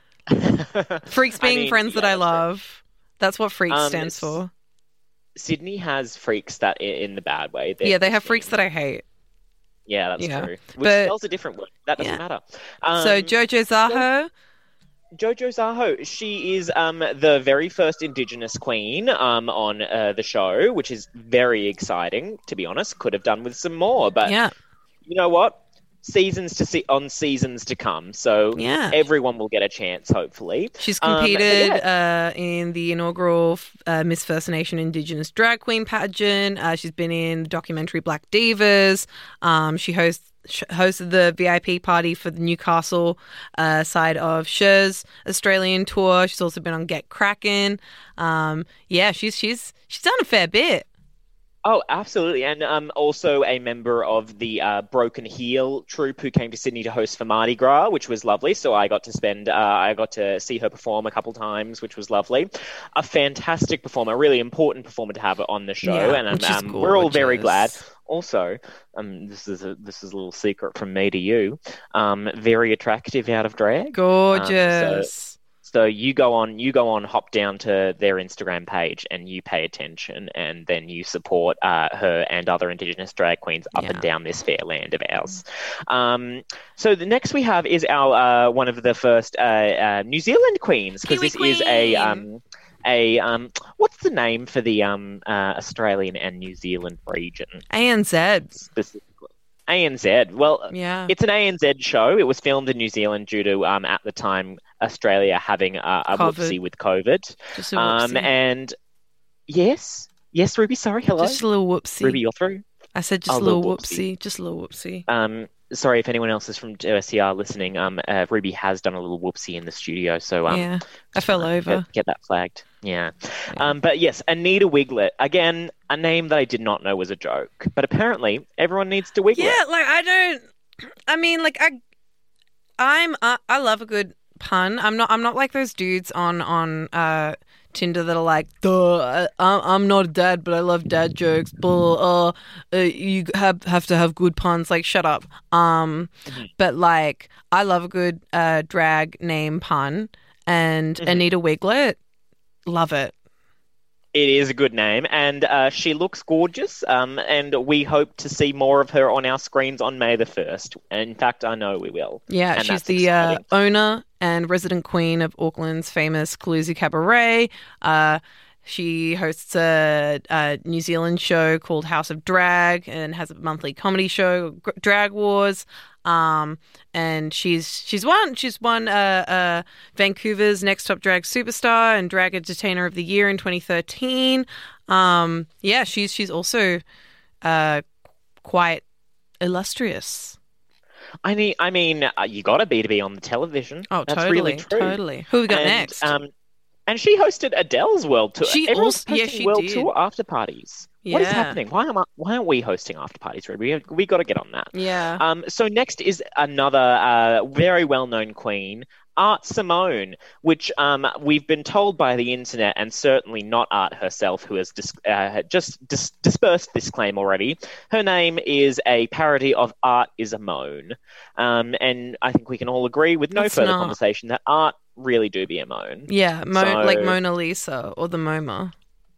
[SPEAKER 7] Freaks being
[SPEAKER 8] I mean,
[SPEAKER 7] friends that
[SPEAKER 8] yeah,
[SPEAKER 7] I
[SPEAKER 8] that's
[SPEAKER 7] love. That's what freaks
[SPEAKER 8] Um,
[SPEAKER 7] stands
[SPEAKER 8] s-
[SPEAKER 7] for.
[SPEAKER 8] Sydney has freaks that i- in the bad way. They're
[SPEAKER 7] Yeah, they have
[SPEAKER 8] just
[SPEAKER 7] freaks
[SPEAKER 8] mean.
[SPEAKER 7] that I hate.
[SPEAKER 8] Yeah, that's
[SPEAKER 7] Yeah.
[SPEAKER 8] true. Which
[SPEAKER 7] But-
[SPEAKER 8] spells a different word. That doesn't
[SPEAKER 7] Yeah.
[SPEAKER 8] matter. Um,
[SPEAKER 7] so Jojo Zaho,
[SPEAKER 8] Jojo Zaho, she is um, the very first Indigenous queen um, on uh, the show, which is very exciting, to be honest. Could have done with some more, but
[SPEAKER 7] yeah,
[SPEAKER 8] you know what? Seasons to see on seasons to come, so
[SPEAKER 7] Yeah.
[SPEAKER 8] everyone will get a chance, hopefully.
[SPEAKER 7] she's
[SPEAKER 8] Um, but
[SPEAKER 7] competed
[SPEAKER 8] yeah.
[SPEAKER 7] uh, in the inaugural uh, Miss First Nation Indigenous Drag Queen pageant. Uh, she's been in the documentary Black Divas. Um, she hosts sh- hosted the V I P party for the Newcastle uh, side of Cher's Australian tour. She's also been on Get Crackin'. Um, yeah, she's she's she's done a fair bit.
[SPEAKER 8] Oh, absolutely. And um, also a member of the uh, Broken Heel troupe who came to Sydney to host for Mardi Gras, which was lovely. So I got to spend, uh, I got to see her perform a couple times, which was lovely. A fantastic performer, a really important performer to have on the show.
[SPEAKER 7] Yeah,
[SPEAKER 8] and um,
[SPEAKER 7] which is
[SPEAKER 8] um, we're all very glad.
[SPEAKER 7] gorgeous.
[SPEAKER 8] Also, um, this is a this is a little secret from me to you. Um, very attractive out of drag.
[SPEAKER 7] Gorgeous.
[SPEAKER 8] So you go on, you go on, hop down to their Instagram page, and you pay attention, and then you support uh, her and other Indigenous drag queens up
[SPEAKER 7] Yeah.
[SPEAKER 8] and down this fair land of ours. Um, so the next we have is our uh, one of the first uh, uh, New Zealand queens, because
[SPEAKER 7] Kiwi
[SPEAKER 8] this is a
[SPEAKER 7] queen.
[SPEAKER 8] um, a um, what's the name for the um, uh, Australian and New Zealand region
[SPEAKER 7] A N Z.
[SPEAKER 8] specifically? A N Z. Well,
[SPEAKER 7] Yeah.
[SPEAKER 8] it's an A N Z show. It was filmed in New Zealand due to, um, at the time, Australia having a, a
[SPEAKER 7] COVID.
[SPEAKER 8] whoopsie with COVID.
[SPEAKER 7] Just a
[SPEAKER 8] Um,
[SPEAKER 7] whoopsie.
[SPEAKER 8] and yes, yes, Ruby. Sorry, hello,
[SPEAKER 7] Just a little whoopsie.
[SPEAKER 8] Ruby. You're through.
[SPEAKER 7] I said just
[SPEAKER 8] Oh,
[SPEAKER 7] a little
[SPEAKER 8] little
[SPEAKER 7] whoopsie.
[SPEAKER 8] whoopsie.
[SPEAKER 7] Just a little whoopsie.
[SPEAKER 8] Um, sorry if anyone else is from O S C R listening. Um, uh, Ruby has done a little whoopsie in the studio, so um,
[SPEAKER 7] yeah. I fell over.
[SPEAKER 8] Get, get that flagged. Yeah. Um, but yes, Anita Wiglet. Again, a name that I did not know was a joke, but apparently everyone needs to wiggle.
[SPEAKER 7] Yeah, like I don't. I mean, like I, I'm. Uh, I love a good pun. I'm not. I'm not like those dudes on on uh, Tinder that are like, "Duh, I, I'm not a dad, but I love dad jokes." But uh, uh, you have have to have good puns. Like, shut up. Um,
[SPEAKER 8] Mm-hmm.
[SPEAKER 7] but like, I love a good uh drag name pun, and
[SPEAKER 8] Mm-hmm.
[SPEAKER 7] Anita Wiglet, love it.
[SPEAKER 8] It is a good name, and uh, she looks gorgeous, um, and we hope to see more of her on our screens on May the first. In fact, I know we will.
[SPEAKER 7] Yeah,
[SPEAKER 8] And
[SPEAKER 7] she's
[SPEAKER 8] that's
[SPEAKER 7] the uh,
[SPEAKER 8] exciting.
[SPEAKER 7] owner and resident queen of Auckland's famous Kaluzi Cabaret. Uh, she hosts a, a New Zealand show called House of Drag and has a monthly comedy show, G- Drag Wars. Um, and she's she's won she's won uh, uh, Vancouver's Next Top Drag Superstar and Drag Entertainer of the Year in twenty thirteen. Um, yeah, she's she's also uh, quite illustrious.
[SPEAKER 8] I mean, I mean, uh, you got to be to be on the television.
[SPEAKER 7] Oh,
[SPEAKER 8] That's
[SPEAKER 7] totally,
[SPEAKER 8] really true.
[SPEAKER 7] totally. Who we got
[SPEAKER 8] and,
[SPEAKER 7] next?
[SPEAKER 8] Um, and she hosted Adele's world tour.
[SPEAKER 7] She
[SPEAKER 8] Everyone's
[SPEAKER 7] also- yeah,
[SPEAKER 8] hosting
[SPEAKER 7] she
[SPEAKER 8] world
[SPEAKER 7] did.
[SPEAKER 8] tour after parties. What is
[SPEAKER 7] Yeah.
[SPEAKER 8] happening? Why am I, Why aren't we hosting after parties, Ruby? We we got to get on that.
[SPEAKER 7] Yeah.
[SPEAKER 8] Um, so next is another uh, very well-known queen, Art Simone, which um, we've been told by the internet, and certainly not Art herself, who has dis- uh, just dis- dispersed this claim already. Her name is a parody of Art is a Moan. Um, and I think we can all agree, with no
[SPEAKER 7] It's
[SPEAKER 8] further
[SPEAKER 7] not.
[SPEAKER 8] conversation, that Art really do be a moan.
[SPEAKER 7] Yeah, Mo-
[SPEAKER 8] So-
[SPEAKER 7] like Mona Lisa or the MoMA.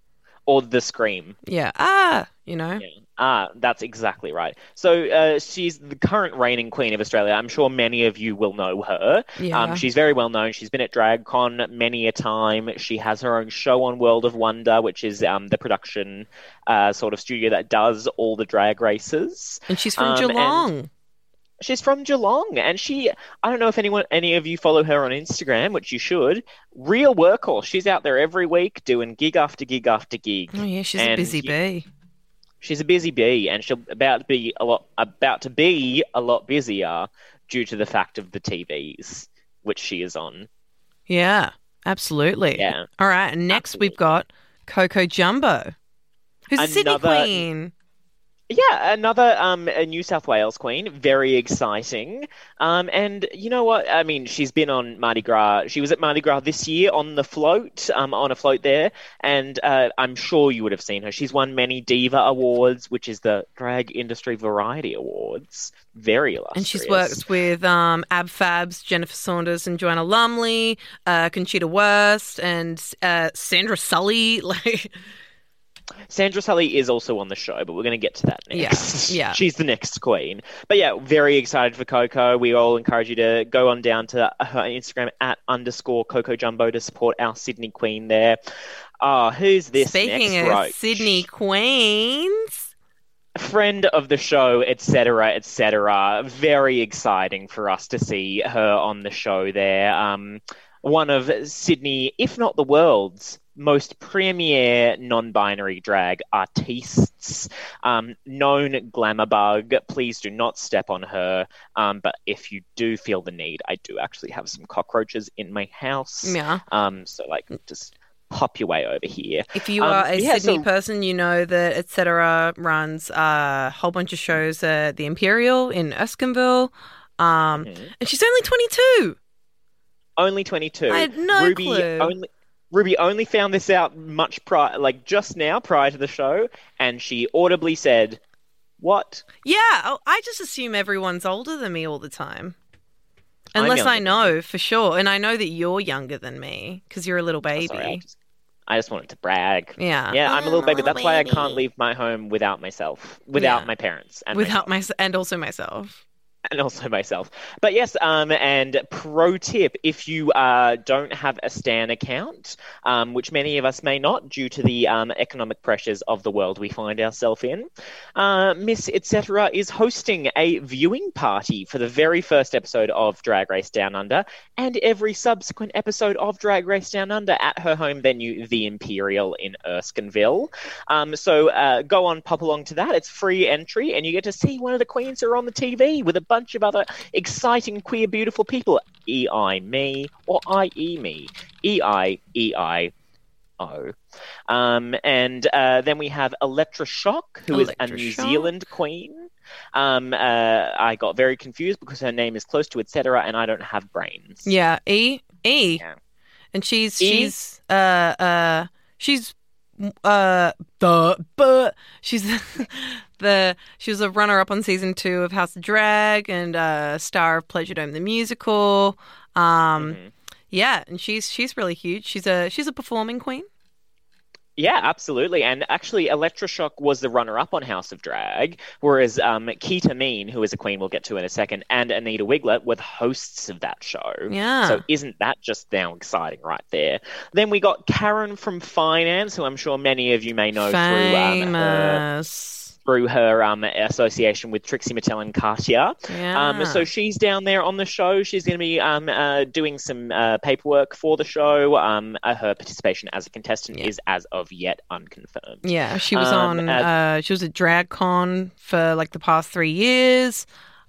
[SPEAKER 8] Or the Scream.
[SPEAKER 7] Yeah. Ah, you know.
[SPEAKER 8] Yeah. Ah, that's exactly right. So uh, she's the current reigning queen of Australia. I'm sure many of you will know her.
[SPEAKER 7] Yeah.
[SPEAKER 8] Um, she's very well known. She's been at DragCon many a time. She has her own show on World of Wonder, which is um, the production uh, sort of studio that does all the drag races.
[SPEAKER 7] And she's from
[SPEAKER 8] Um, and-
[SPEAKER 7] Geelong.
[SPEAKER 8] She's from Geelong, and she, I don't know if anyone, any of you follow her on Instagram, which you should. Real workhorse. She's out there every week doing gig after gig after gig.
[SPEAKER 7] Oh yeah, she's a
[SPEAKER 8] And
[SPEAKER 7] busy
[SPEAKER 8] you-
[SPEAKER 7] bee.
[SPEAKER 8] She's a busy bee, and she'll about to be a lot about to be a lot busier due to the fact of the T Vs which she is on.
[SPEAKER 7] Yeah, absolutely.
[SPEAKER 8] Yeah.
[SPEAKER 7] All right, and next we've got Coco Jumbo, who's a Sydney
[SPEAKER 8] Another-
[SPEAKER 7] queen.
[SPEAKER 8] Yeah, another um a New South Wales queen, very exciting. Um, and you know what? I mean, she's been on Mardi Gras. She was at Mardi Gras this year on the float, um, on a float there, and uh, I'm sure you would have seen her. She's won many Diva Awards, which is the Drag Industry Variety Awards. Very illustrious.
[SPEAKER 7] And she's worked with um, Ab Fabs, Jennifer Saunders, and Joanna Lumley, uh, Conchita Wurst, and uh, Sandra Sully. Like.
[SPEAKER 8] Sandra Sully is also on the show, but we're going to get to that next.
[SPEAKER 7] Yeah, yeah.
[SPEAKER 8] She's the next queen. But yeah, very excited for Coco. We all encourage you to go on down to her Instagram at underscore Coco Jumbo to support our Sydney queen there. Oh, who's this
[SPEAKER 7] Speaking
[SPEAKER 8] next?
[SPEAKER 7] of
[SPEAKER 8] Roach?
[SPEAKER 7] Sydney queens.
[SPEAKER 8] Friend of the show, et cetera, et cetera. Very exciting for us to see her on the show there. Um, one of Sydney, if not the world's, most premier non-binary drag artistes, um, known glamour bug. Please do not step on her. Um, but if you do feel the need, I do actually have some cockroaches in my house.
[SPEAKER 7] Yeah.
[SPEAKER 8] Um, so like just pop your way over here.
[SPEAKER 7] If you
[SPEAKER 8] um,
[SPEAKER 7] are a
[SPEAKER 8] yeah,
[SPEAKER 7] Sydney
[SPEAKER 8] so-
[SPEAKER 7] person, you know that et cetera runs a whole bunch of shows at the Imperial in Erskineville. Um,
[SPEAKER 8] Mhm.
[SPEAKER 7] And she's only twenty-two.
[SPEAKER 8] Only twenty-two.
[SPEAKER 7] I had no
[SPEAKER 8] Ruby
[SPEAKER 7] clue.
[SPEAKER 8] only Ruby only found this out much prior, like just now, prior to the show, and she audibly said, "What?"
[SPEAKER 7] Yeah, oh, I just assume everyone's older than me all the time.
[SPEAKER 8] I'm
[SPEAKER 7] Unless
[SPEAKER 8] younger
[SPEAKER 7] I
[SPEAKER 8] than
[SPEAKER 7] know for sure. And I know that you're younger than me because you're a little
[SPEAKER 8] Oh,
[SPEAKER 7] baby.
[SPEAKER 8] sorry, I just, I just wanted to brag.
[SPEAKER 7] Yeah.
[SPEAKER 8] Yeah, I'm a little
[SPEAKER 7] I'm a
[SPEAKER 8] baby.
[SPEAKER 7] little
[SPEAKER 8] That's why I
[SPEAKER 7] baby.
[SPEAKER 8] can't leave my home without myself, without
[SPEAKER 7] Yeah.
[SPEAKER 8] my parents, and
[SPEAKER 7] Without
[SPEAKER 8] myself.
[SPEAKER 7] my and also myself.
[SPEAKER 8] And also myself. But yes, um, and pro tip, if you uh, don't have a Stan account, um, which many of us may not due to the um, economic pressures of the world we find ourselves in, uh, Miss et cetera is hosting a viewing party for the very first episode of Drag Race Down Under and every subsequent episode of Drag Race Down Under at her home venue, The Imperial in Erskineville. Um, so uh, go on, pop along to that. It's free entry and you get to see one of the queens who are on the T V with a bunch of other exciting, queer, beautiful people. E I me or I E me. E I E I O. Um, and uh, then we have Electroshock, who is a New
[SPEAKER 7] Electroshock.
[SPEAKER 8] Zealand queen. Um, uh, I got very confused because her name is close to et cetera, and I don't have brains.
[SPEAKER 7] Yeah, E E,
[SPEAKER 8] Yeah.
[SPEAKER 7] and she's
[SPEAKER 8] E?
[SPEAKER 7] she's uh uh she's uh the but she's the she was a runner up on season two of House of Drag and uh star of Pleasure Dome the musical. Um,
[SPEAKER 8] Mhm.
[SPEAKER 7] yeah, and she's she's really huge. She's a she's a performing queen.
[SPEAKER 8] Yeah, absolutely. And actually, Electroshock was the runner-up on House of Drag, whereas um, Keita Mean, who is a queen we'll get to in a second, and Anita Wiglet were the hosts of that show.
[SPEAKER 7] Yeah.
[SPEAKER 8] So isn't that just now exciting right there? Then we got Karen from Finance, who I'm sure many of you may know through um, her,
[SPEAKER 7] Famous.
[SPEAKER 8] through her um, association with Trixie Mattel and Katya.
[SPEAKER 7] Yeah.
[SPEAKER 8] Um, so she's down there on the show. She's going to be um, uh, doing some uh, paperwork for the show. Um, uh, her participation as a contestant
[SPEAKER 7] Yeah.
[SPEAKER 8] is as of yet unconfirmed.
[SPEAKER 7] Yeah, she was
[SPEAKER 8] Um,
[SPEAKER 7] on.
[SPEAKER 8] uh,
[SPEAKER 7] Uh, she was at DragCon for like the past three years,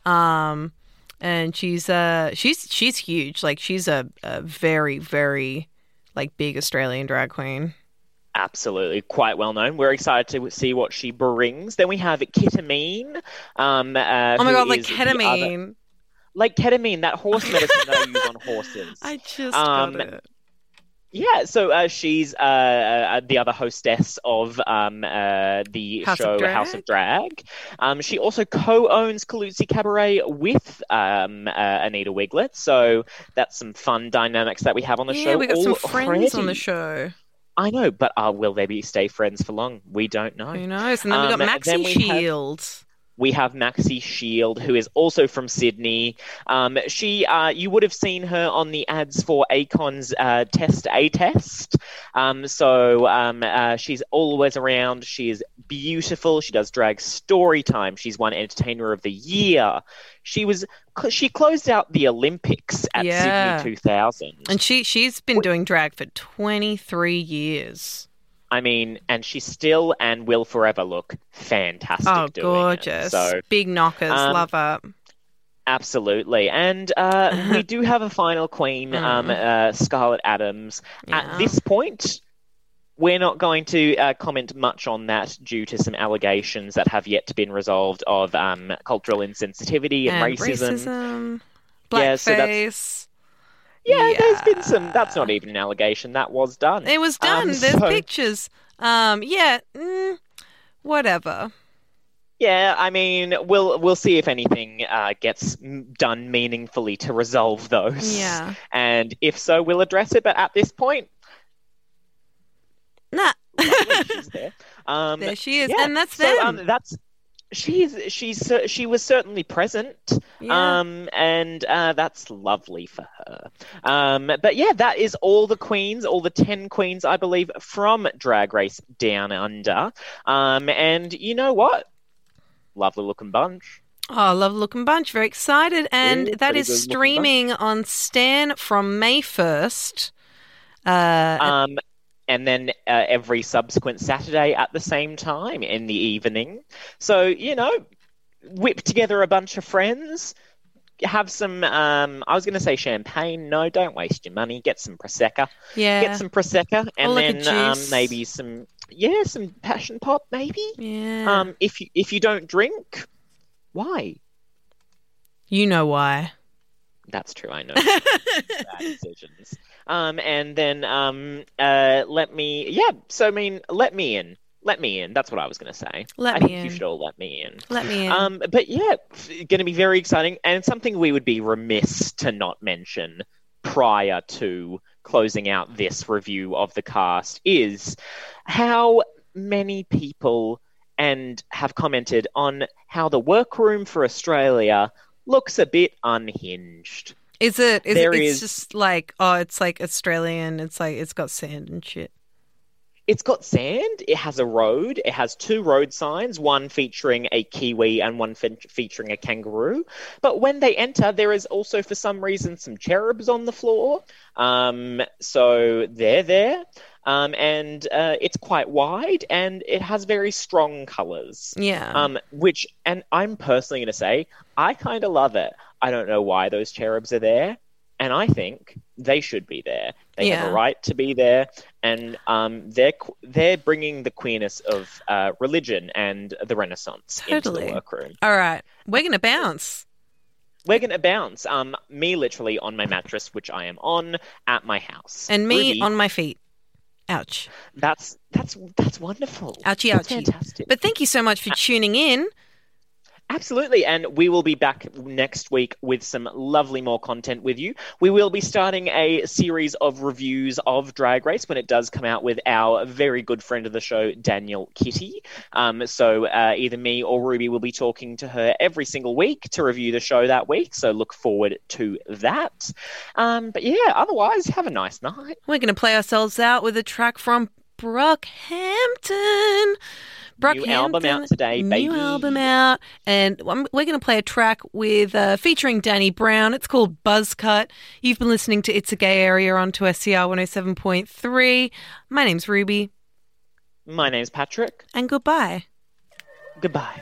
[SPEAKER 7] um, and she's uh she's she's huge. Like she's a, a very very like big Australian drag queen.
[SPEAKER 8] Absolutely, quite well known. We're excited to see what she brings. Then we have Ketamine. Um, uh,
[SPEAKER 7] Oh my
[SPEAKER 8] who
[SPEAKER 7] god, like
[SPEAKER 8] is the other-
[SPEAKER 7] ketamine.
[SPEAKER 8] like ketamine, that horse medicine that I use on horses.
[SPEAKER 7] I just
[SPEAKER 8] Um,
[SPEAKER 7] got it.
[SPEAKER 8] Yeah, so uh, she's uh, uh, the other hostess of um, uh, the
[SPEAKER 7] House of
[SPEAKER 8] show
[SPEAKER 7] Drag?
[SPEAKER 8] House of Drag. Um, she also co-owns Caluzi Cabaret with um, uh, Anita Wiglet, so that's some fun dynamics that we have on the
[SPEAKER 7] Yeah,
[SPEAKER 8] show.
[SPEAKER 7] we got some
[SPEAKER 8] already.
[SPEAKER 7] friends on the show.
[SPEAKER 8] I know, but uh, will they be stay friends for long? We don't know.
[SPEAKER 7] Who knows? And then we got
[SPEAKER 8] Um,
[SPEAKER 7] Maxi
[SPEAKER 8] then we have-
[SPEAKER 7] Shield.
[SPEAKER 8] We have Maxi Shield, who is also from Sydney. Um, she, uh, you would have seen her on the ads for Akon's uh, Test A Test. Um, so um, uh, she's always around. She is beautiful. She does drag story time. She's won Entertainer of the Year. She was she closed out the Olympics at
[SPEAKER 7] Yeah.
[SPEAKER 8] Sydney two thousand.
[SPEAKER 7] And she she's been doing drag for twenty-three years.
[SPEAKER 8] I mean, and she still and will forever look fantastic.
[SPEAKER 7] Oh,
[SPEAKER 8] doing it.
[SPEAKER 7] gorgeous.
[SPEAKER 8] So
[SPEAKER 7] Big knockers.
[SPEAKER 8] um,
[SPEAKER 7] Love it.
[SPEAKER 8] absolutely. And uh, we do have a final queen, um, uh, Scarlett Adams.
[SPEAKER 7] Yeah.
[SPEAKER 8] At this point, we're not going to uh, comment much on that due to some allegations that have yet to been resolved of um, cultural insensitivity and,
[SPEAKER 7] And
[SPEAKER 8] racism.
[SPEAKER 7] racism,
[SPEAKER 8] Yeah, so that's-
[SPEAKER 7] blackface.
[SPEAKER 8] Yeah,
[SPEAKER 7] Yeah.
[SPEAKER 8] there's been some. That's not even an allegation. That was done.
[SPEAKER 7] It was done.
[SPEAKER 8] Um,
[SPEAKER 7] There's
[SPEAKER 8] so-
[SPEAKER 7] pictures. Um, yeah, mm, whatever.
[SPEAKER 8] Yeah, I mean, we'll we'll see if anything uh, gets m- done meaningfully to resolve those.
[SPEAKER 7] Yeah.
[SPEAKER 8] And if so, we'll address it. But at this point,
[SPEAKER 7] Nah.
[SPEAKER 8] she's there. Um,
[SPEAKER 7] There she is,
[SPEAKER 8] yeah,
[SPEAKER 7] and that's
[SPEAKER 8] so,
[SPEAKER 7] them.
[SPEAKER 8] Um, that's she's she's cer- she was certainly present.
[SPEAKER 7] Yeah.
[SPEAKER 8] Um, and uh, that's lovely for her. Um, but yeah, that is all the queens, all the ten queens, I believe, from Drag Race Down Under. Um, and you know what? Lovely looking bunch.
[SPEAKER 7] Oh, love looking bunch. Very excited. And
[SPEAKER 8] Yeah,
[SPEAKER 7] that
[SPEAKER 8] pretty
[SPEAKER 7] is
[SPEAKER 8] good looking
[SPEAKER 7] streaming on Stan from May first. Uh,
[SPEAKER 8] Um, and then uh, every subsequent Saturday at the same time in the evening. So, you know, whip together a bunch of friends, have some, um, I was going to say champagne. No, don't waste your money. Get some Prosecco.
[SPEAKER 7] yeah.
[SPEAKER 8] Get some Prosecco and
[SPEAKER 7] Or like a
[SPEAKER 8] then um,
[SPEAKER 7] juice.
[SPEAKER 8] maybe some, yeah, some passion pop maybe.
[SPEAKER 7] yeah.
[SPEAKER 8] Um, if you, if you don't drink, why?
[SPEAKER 7] you know why.
[SPEAKER 8] That's true. I know. Bad decisions. Um, and then um, uh, let me. Yeah. So I mean, let me in. Let me in. That's what I was going to say.
[SPEAKER 7] Let
[SPEAKER 8] I
[SPEAKER 7] me
[SPEAKER 8] think
[SPEAKER 7] in.
[SPEAKER 8] you should all let me in.
[SPEAKER 7] Let me in.
[SPEAKER 8] Um, but yeah, going to be very exciting and something we would be remiss to not mention prior to closing out this review of the cast is how many people and have commented on how the workroom for Australia looks a bit unhinged.
[SPEAKER 7] Is it? Is
[SPEAKER 8] there
[SPEAKER 7] it? It's
[SPEAKER 8] is-
[SPEAKER 7] just like, oh, it's like Australian. It's like it's got sand and shit.
[SPEAKER 8] It's got sand. It has a road. It has two road signs, one featuring a kiwi and one fe- featuring a kangaroo. But when they enter, there is also, for some reason, some cherubs on the floor. Um, so they're there. Um, and uh, it's quite wide, and it has very strong colours.
[SPEAKER 7] Yeah.
[SPEAKER 8] Um, which, and I'm personally going to say, I kind of love it. I don't know why those cherubs are there, and I think they should be there. They have
[SPEAKER 7] Yeah.
[SPEAKER 8] a right to be there, and um, they're qu- they're bringing the queerness of uh, religion and the Renaissance into
[SPEAKER 7] Totally.
[SPEAKER 8] the workroom.
[SPEAKER 7] All right, we're gonna bounce.
[SPEAKER 8] We're going to bounce. Um, me literally on my mattress, which I am on at my house,
[SPEAKER 7] And me
[SPEAKER 8] Ruby,
[SPEAKER 7] on my feet. Ouch.
[SPEAKER 8] That's that's that's wonderful.
[SPEAKER 7] Ouchie,
[SPEAKER 8] That's
[SPEAKER 7] ouchie.
[SPEAKER 8] fantastic.
[SPEAKER 7] But thank you so much for tuning in.
[SPEAKER 8] Absolutely, and we will be back next week with some lovely more content with you. We will be starting a series of reviews of Drag Race when it does come out with our very good friend of the show, Daniel Kitty. Um, so uh, either me or Ruby will be talking to her every single week to review the show that week, so look forward to that. Um, but yeah, otherwise, have a nice night.
[SPEAKER 7] We're gonna play ourselves out with a track from Brockhampton.
[SPEAKER 8] New album out today, baby.
[SPEAKER 7] New album out, and um, we're going to play a track with uh, featuring Danny Brown. It's called Buzzcut. You've been listening to It's a Gay Area on to S C R one oh seven point three. My name's Ruby,
[SPEAKER 8] My name's Patrick.
[SPEAKER 7] and goodbye.
[SPEAKER 8] Goodbye.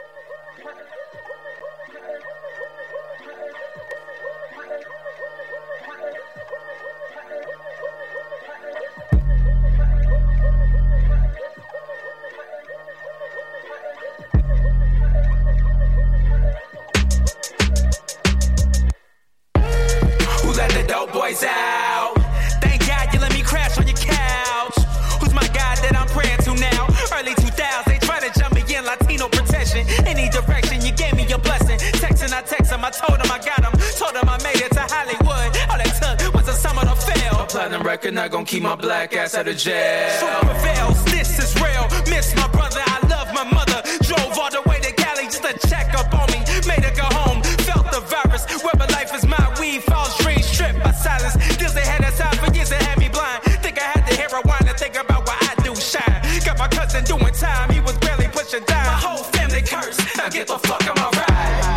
[SPEAKER 10] Who let the dope boys out? Thank God you let me crash on your couch. Who's my God that I'm praying to now? Early two thousands, they try to jump me in, Latino protection. Any direction, you gave me your blessing. Texting, I text him, I told him I got him. Told him I made it to Hollywood. All that took was a summer to fail. A platinum record not gonna keep my black ass out of jail. Super fails, this is real. Miss my brother, I love my mother. Drove all the way to Cali just to check up on me. Made her go home, felt the virus. Whether life is my weed, false dreams, stripped by silence. Deals they had a time for years that had me blind. Think I had to hear a whine and think about what I do shine. Got my cousin doing time, he was barely pushing down. My whole family cursed, now get the fuck on my ride.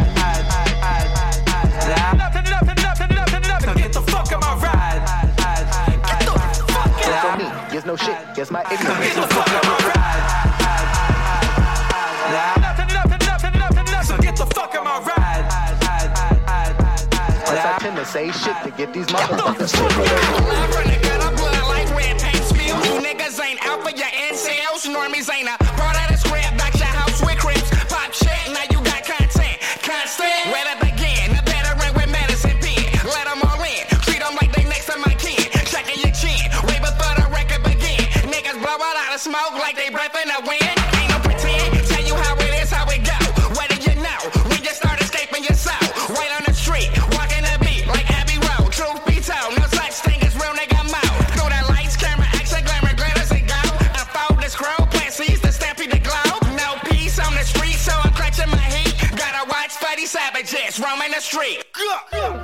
[SPEAKER 10] Nothing, nothing, nothing, nothing, nothing. Get the fuck on my ride. Get the fuck out.
[SPEAKER 11] For me, guess no shit, guess my ignorance.
[SPEAKER 10] Get the fuck on my ride. Nothing, nothing, nothing, nothing, nothing. So get the fuck on my ride.
[SPEAKER 11] Plus I tend to say shit to get these motherfuckers.
[SPEAKER 10] I'm running good, I'm blood like red paint spill. You niggas ain't out.
[SPEAKER 12] Hermes ain't a part of the script. Back your house with crips. Pop shit, now you got content. Constant. Where to begin? A veteran with medicine pen. Let them all in. Treat them like they next to my kin. Checking your chin. Way before the record begin. Niggas blow a lot of smoke like they breath in the wind. Ain't no pretend. Tell you how it is, how it go. What do you know? When you start escaping your soul. Right on the street. Walking the beat like Abbey Road. Truth be told. No such thing as real nigga mode. Through the lights, camera, action, glamour, glitters and go. Unfold the scroll. Plant seeds to stampede the globe. No peace on the street, so I'm clutching my heat. Gotta watch Fuddy Savages roaming the street.